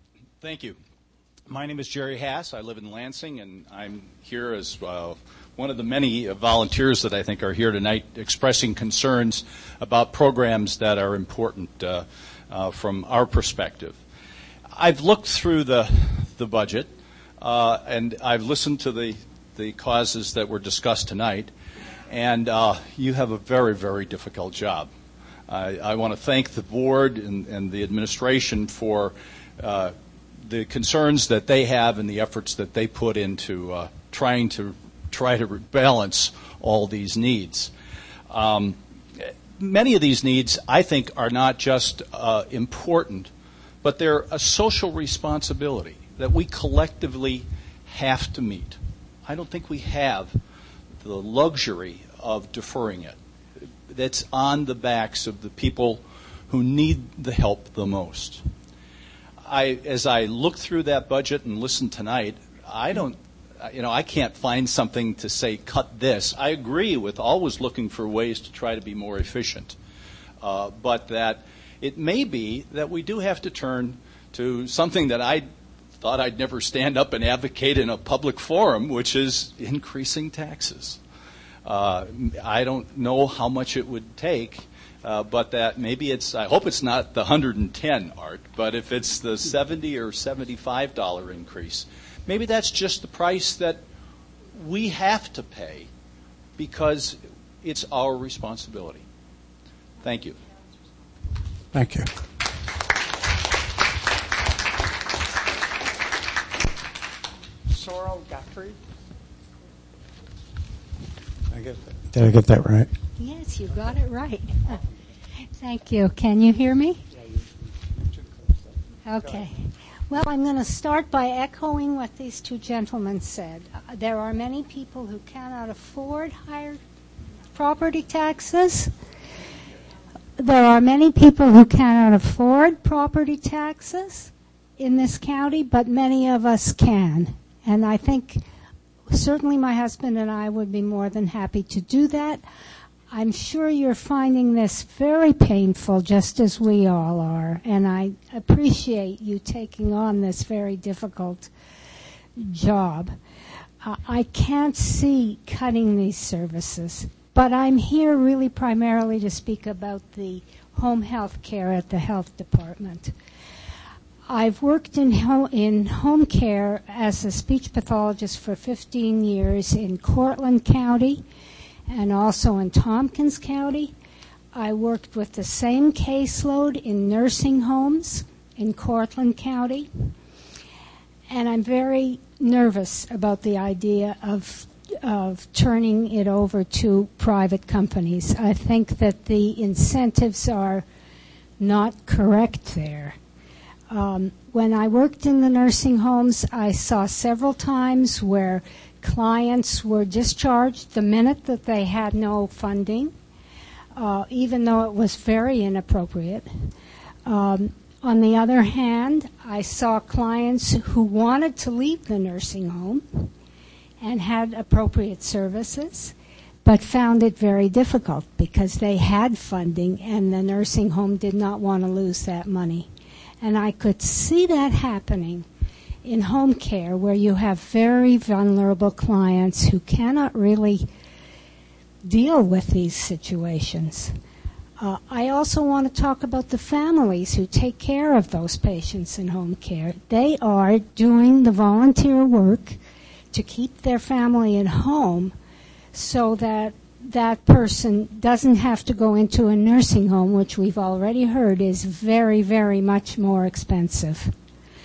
Thank you. My name is Jerry Hass. I live in Lansing, and I'm here as one of the many volunteers that I think are here tonight expressing concerns about programs that are important from our perspective. I've looked through the budget, and I've listened to the causes that were discussed tonight, and you have a very, very difficult job. I want to thank the board and the administration for the concerns that they have and the efforts that they put into trying to balance all these needs. Many of these needs, I think, are not just important, but they're a social responsibility that we collectively have to meet. I don't think we have the luxury of deferring it. That's on the backs of the people who need the help the most. As I look through that budget and listen tonight, I can't find something to say, cut this. I agree with always looking for ways to try to be more efficient. But that it may be that we do have to turn to something that I thought I'd never stand up and advocate in a public forum, which is increasing taxes. I don't know how much it would take, but that maybe I hope it's not the 110, Art, but if it's the $70 or $75 increase, maybe that's just the price that we have to pay because it's our responsibility. Thank you. Thank you. Sorrel Guthrie. Did I get that right? Yes, you got it right. Thank you. Can you hear me? Okay. Well, I'm going to start by echoing what these two gentlemen said. There are many people who cannot afford higher property taxes. There are many people who cannot afford property taxes in this county, but many of us can. And I think certainly my husband and I would be more than happy to do that. I'm sure you're finding this very painful, just as we all are, and I appreciate you taking on this very difficult job. I can't see cutting these services, but I'm here really primarily to speak about the home health care at the health department. I've worked in home care as a speech pathologist for 15 years in Cortland County and also in Tompkins County. I worked with the same caseload in nursing homes in Cortland County. And I'm very nervous about the idea of turning it over to private companies. I think that the incentives are not correct there. When I worked in the nursing homes, I saw several times where clients were discharged the minute that they had no funding, even though it was very inappropriate. On the other hand, I saw clients who wanted to leave the nursing home and had appropriate services, but found it very difficult because they had funding and the nursing home did not want to lose that money. And I could see that happening in home care where you have very vulnerable clients who cannot really deal with these situations. I also want to talk about the families who take care of those patients in home care. They are doing the volunteer work to keep their family at home so that that person doesn't have to go into a nursing home, which we've already heard is very, very much more expensive.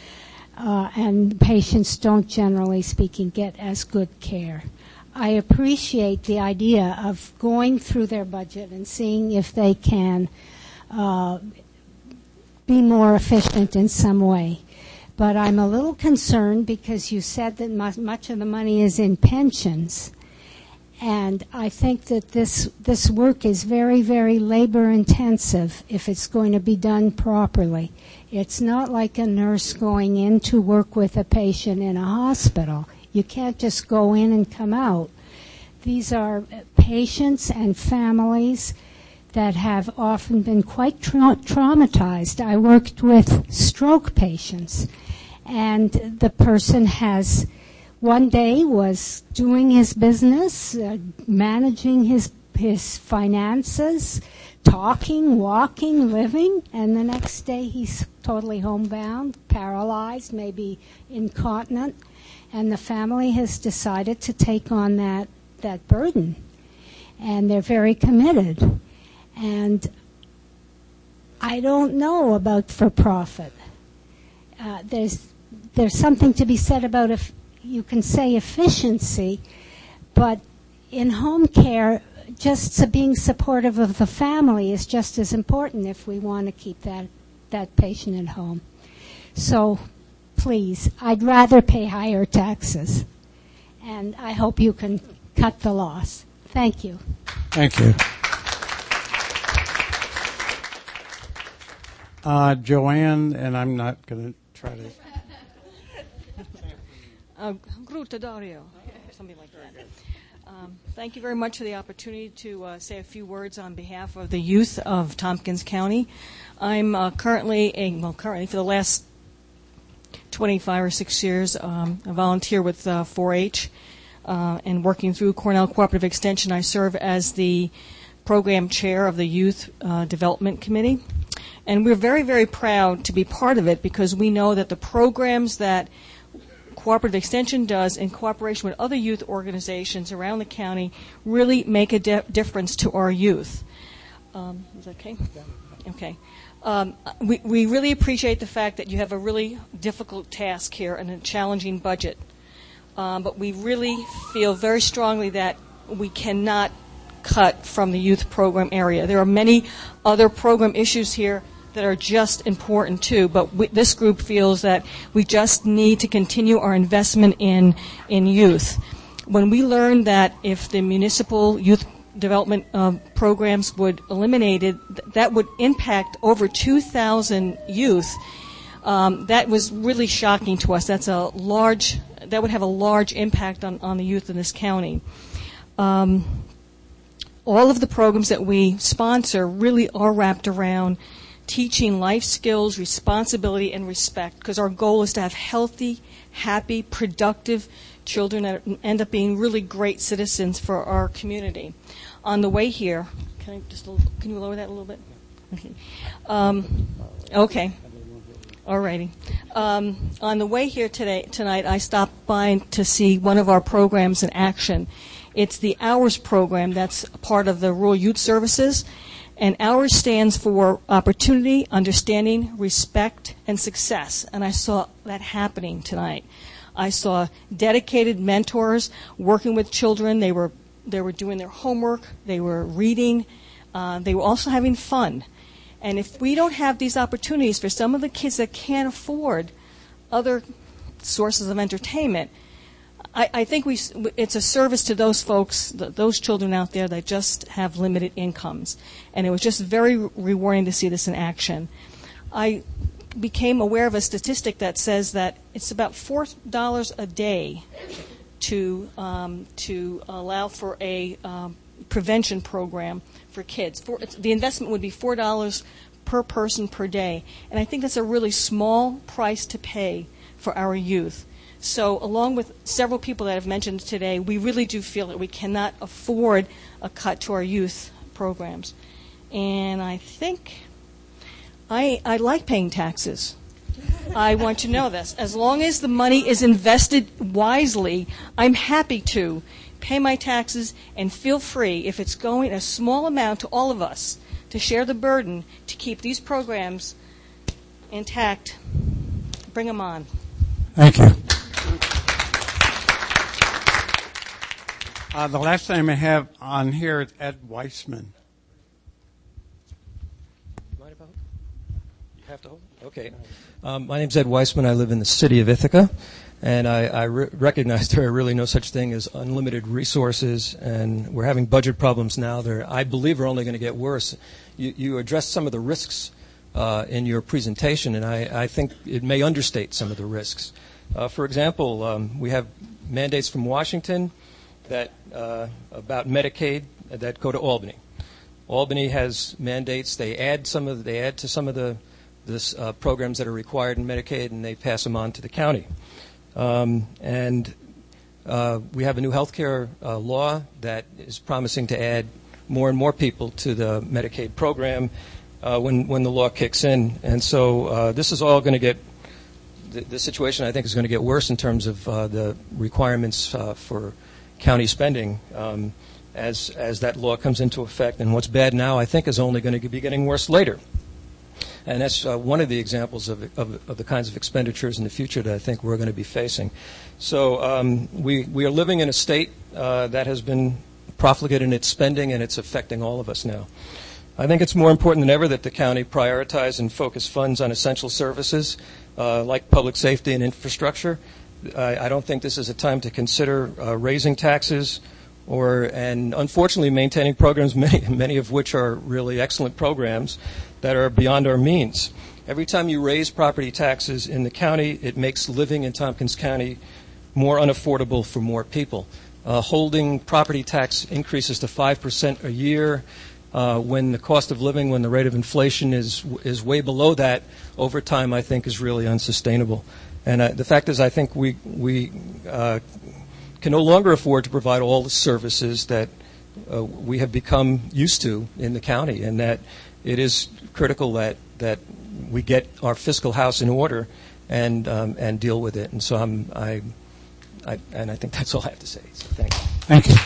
And patients don't, generally speaking, get as good care. I appreciate the idea of going through their budget and seeing if they can be more efficient in some way. But I'm a little concerned because you said that much of the money is in pensions. And I think that this work is very, very labor intensive if it's going to be done properly. It's not like a nurse going in to work with a patient in a hospital. You can't just go in and come out. These are patients and families that have often been quite traumatized. I worked with stroke patients, and the person has one day was doing his business, managing his finances, talking, walking, living, and the next day he's totally homebound, paralyzed, maybe incontinent, and the family has decided to take on that burden, and they're very committed. And I don't know about for-profit. There's something to be said about, if you can say, efficiency, but in home care, just being supportive of the family is just as important if we want to keep that patient at home. So please, I'd rather pay higher taxes, and I hope you can cut the loss. Thank you. Thank you. Joanne, and I'm not going to try to... Gruta Dario, something like that. Thank you very much for the opportunity to say a few words on behalf of the youth of Tompkins County. I'm currently for the last 25 or 6 years, a volunteer with 4-H and working through Cornell Cooperative Extension. I serve as the program chair of the Youth Development Committee. And we're very, very proud to be part of it because we know that the programs that Cooperative Extension does in cooperation with other youth organizations around the county really make a difference to our youth. Is that okay? Okay. We really appreciate the fact that you have a really difficult task here and a challenging budget. But we really feel very strongly that we cannot cut from the youth program area. There are many other program issues here that are just important too, but this group feels that we just need to continue our investment in youth. When we learned that if the municipal youth development programs would eliminate it, that would impact over 2,000 youth, that was really shocking to us. That would have a large impact on the youth in this county. All of the programs that we sponsor really are wrapped around teaching life skills, responsibility, and respect, because our goal is to have healthy, happy, productive children that end up being really great citizens for our community. On the way here, can you lower that a little bit? Okay. Okay. All righty. On the way here tonight, I stopped by to see one of our programs in action. It's the Hours program that's part of the Rural Youth Services. And Hours stands for Opportunity, Understanding, Respect, and Success. And I saw that happening tonight. I saw dedicated mentors working with children. They were doing their homework. They were reading. They were also having fun. And if we don't have these opportunities for some of the kids that can't afford other sources of entertainment, I think it's a service to those folks, those children out there that just have limited incomes. And it was just very rewarding to see this in action. I became aware of a statistic that says that it's about $4 a day to allow for a prevention program for kids. The investment would be $4 per person per day. And I think that's a really small price to pay for our youth. So along with several people that I've mentioned today, we really do feel that we cannot afford a cut to our youth programs. And I think I like paying taxes. I want to know this. As long as the money is invested wisely, I'm happy to pay my taxes and feel free, if it's going a small amount to all of us, to share the burden to keep these programs intact. Bring them on. Thank you. The last name I have on here is Ed Weissman. Mind about? You have to hold? Okay. My name's Ed Weissman. I live in the city of Ithaca, and I recognize there are really no such thing as unlimited resources, and we're having budget problems now. I believe are only going to get worse. You addressed some of the risks in your presentation, and I think it may understate some of the risks. For example, we have mandates from Washington that about Medicaid that go to Albany. Albany has mandates. They add to some of the this programs that are required in Medicaid, and they pass them on to the county. We have a new health care law that is promising to add more and more people to the Medicaid program when the law kicks in. And so this is all going to get, the situation I think is going to get worse in terms of the requirements for county spending as that law comes into effect. And what's bad now I think is only going to be getting worse later. And that's one of the examples of the kinds of expenditures in the future that I think we're going to be facing. So we are living in a state that has been profligate in its spending, and it's affecting all of us now. I think it's more important than ever that the county prioritize and focus funds on essential services like public safety and infrastructure. I don't think this is a time to consider raising taxes and unfortunately maintaining programs, many of which are really excellent programs that are beyond our means. Every time you raise property taxes in the county, it makes living in Tompkins County more unaffordable for more people. Holding property tax increases to 5% a year when the cost of living, when the rate of inflation is way below that, over time I think is really unsustainable. And the fact is I think we can no longer afford to provide all the services that we have become used to in the county, and that it is critical that we get our fiscal house in order and deal with it. And so I think that's all I have to say. So thank you. Thank you.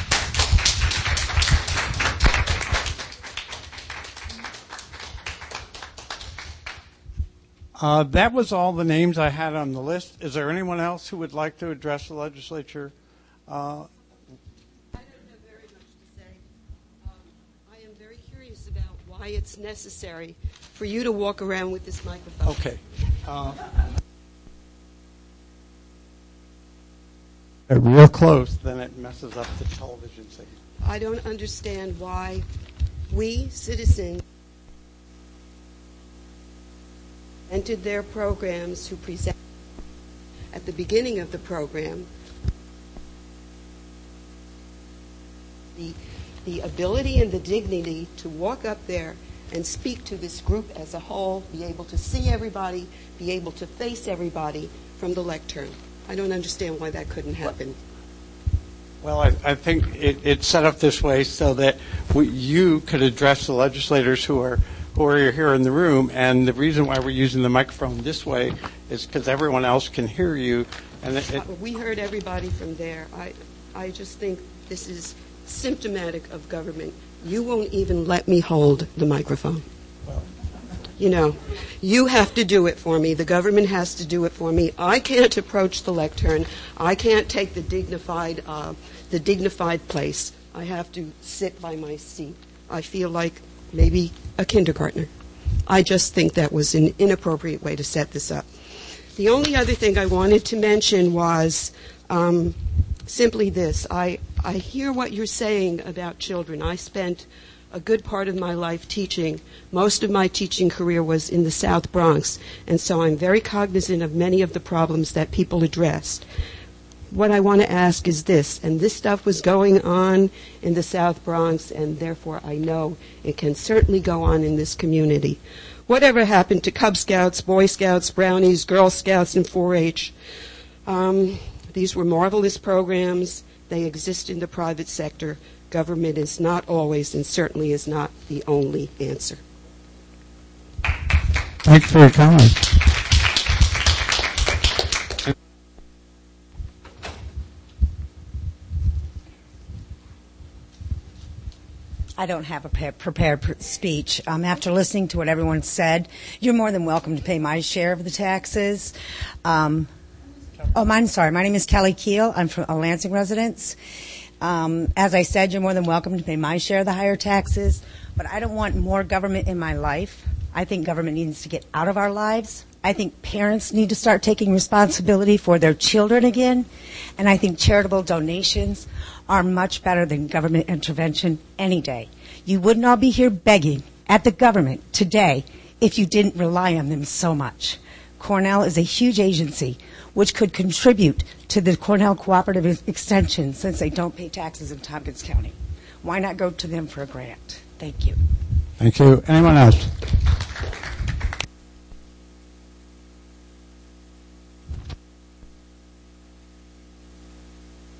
That was all the names I had on the list. Is there anyone else who would like to address the legislature? I don't have very much to say. I am very curious about why it's necessary for you to walk around with this microphone. Okay. Real close, then it messes up the television signal. I don't understand why we citizens entered their programs to present at the beginning of the program the ability and the dignity to walk up there and speak to this group as a whole, be able to see everybody, be able to face everybody from the lectern. I don't understand why that couldn't happen. Well, I think it's set up this way so that you could address the legislators who are here in the room, and the reason why we're using the microphone this way is because everyone else can hear you. And we heard everybody from there. I just think this is symptomatic of government. You won't even let me hold the microphone. You know, you have to do it for me. The government has to do it for me. I can't approach the lectern. I can't take the dignified place. I have to sit by my seat. I feel like maybe a kindergartner. I just think that was an inappropriate way to set this up. The only other thing I wanted to mention was simply this. I hear what you're saying about children. I spent a good part of my life teaching. Most of my teaching career was in the South Bronx, and so I'm very cognizant of many of the problems that people addressed. What I want to ask is this, and this stuff was going on in the South Bronx, and therefore I know it can certainly go on in this community. Whatever happened to Cub Scouts, Boy Scouts, Brownies, Girl Scouts, and 4-H? These were marvelous programs. They exist in the private sector. Government is not always and certainly is not the only answer. Thanks for your comment. I don't have a prepared speech. After listening to what everyone said, you're more than welcome to pay my share of the taxes. I'm sorry. My name is Kelly Keel. I'm from a Lansing resident. As I said, you're more than welcome to pay my share of the higher taxes, but I don't want more government in my life. I think government needs to get out of our lives. I think parents need to start taking responsibility for their children again, and I think charitable donations are much better than government intervention any day. You wouldn't all be here begging at the government today if you didn't rely on them so much. Cornell is a huge agency which could contribute to the Cornell Cooperative Extension since they don't pay taxes in Tompkins County. Why not go to them for a grant? Thank you. Thank you. Anyone else?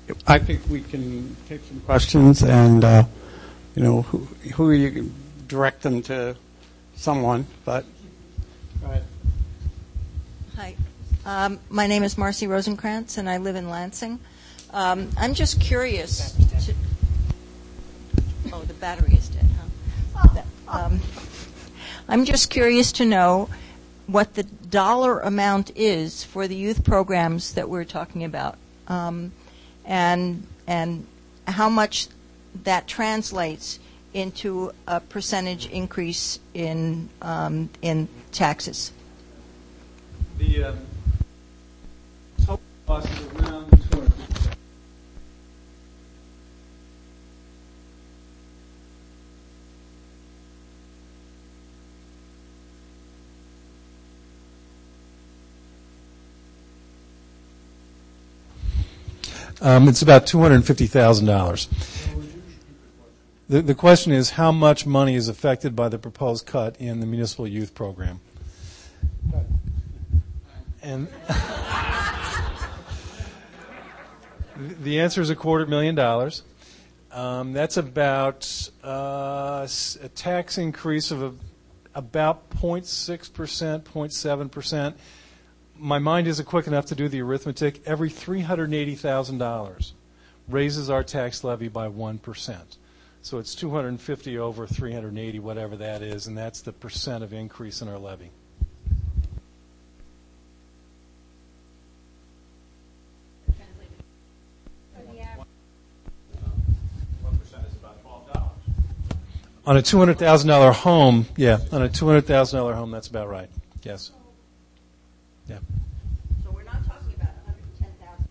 I think we can take some questions, and who you can direct them to someone. But go ahead. Hi, my name is Marcy Rosenkrantz, and I live in Lansing. I'm just curious. The battery is dead, huh? I'm just curious to know what the dollar amount is for the youth programs that we're talking about, and how much that translates into a percentage increase in taxes. The total cost is around $250,000. It's about $250,000. The question is, how much money is affected by the proposed cut in the municipal youth program? And the answer is $250,000. That's about a tax increase of about 0.6%, 0.7%. My mind isn't quick enough to do the arithmetic. Every $380,000 raises our tax levy by 1%. So it's 250 over 380, whatever that is, and that's the percent of increase in our levy. On a $200,000 home, yeah, on a $200,000 home, that's about right. Yes. Yeah. So we're not talking about $110,000.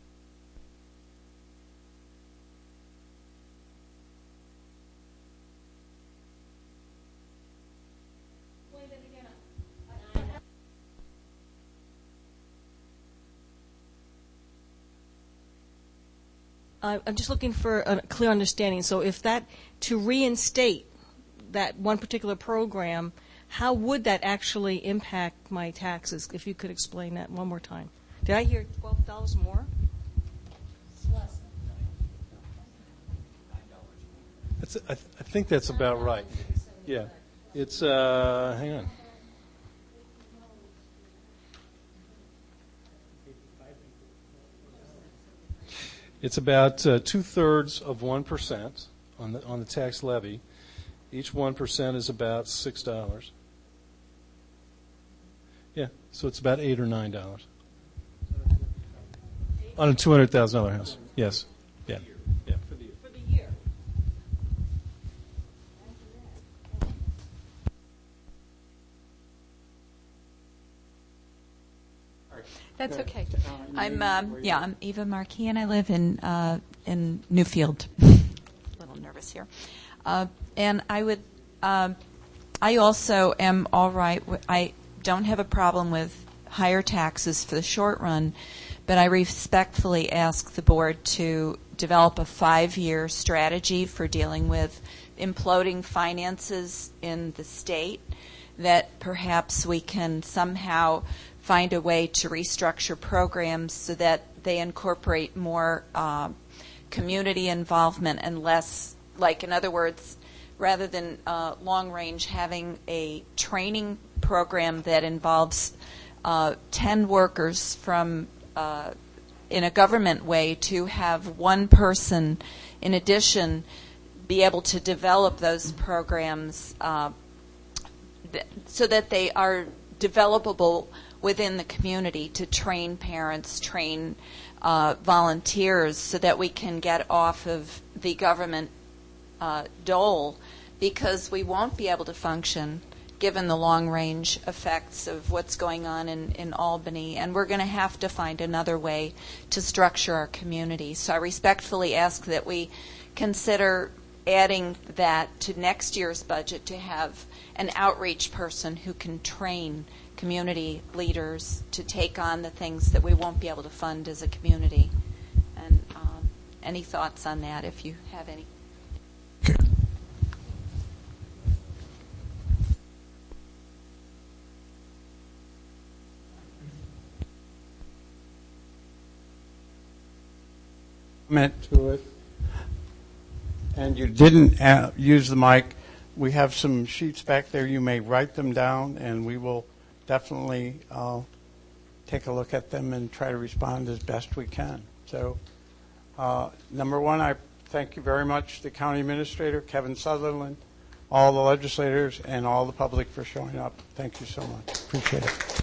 I'm just looking for a clear understanding. So if that, to reinstate that one particular program, how would that actually impact my taxes? If you could explain that one more time. Did I hear $12 more? I think that's about right. Yeah. It's, hang on. It's about 2/3 of 1% on the tax levy. Each 1% is about $6. Yeah, so it's about $8 or $9 on a $200,000 house. Yes, yeah, yeah. For the year. That's okay. I'm Eva Marquis, and I live in Newfield. A little nervous here, and I also am all right. I don't have a problem with higher taxes for the short run, but I respectfully ask the board to develop a 5-year strategy for dealing with imploding finances in the state, that perhaps we can somehow find a way to restructure programs so that they incorporate more community involvement and less, like, in other words, rather than long range, having a training program that involves 10 workers from in a government way, to have one person in addition be able to develop those programs so that they are developable within the community, to train parents, train volunteers, so that we can get off of the government dole, because we won't be able to function given the long-range effects of what's going on in Albany, and we're going to have to find another way to structure our community. So I respectfully ask that we consider adding that to next year's budget, to have an outreach person who can train community leaders to take on the things that we won't be able to fund as a community. And any thoughts on that, if you have any? comment to it, and you didn't use the mic, we have some sheets back there. You may write them down, and we will definitely take a look at them and try to respond as best we can. So, number one, I thank you very much, the County Administrator, Kevin Sutherland, all the legislators, and all the public for showing up. Thank you so much. Appreciate it.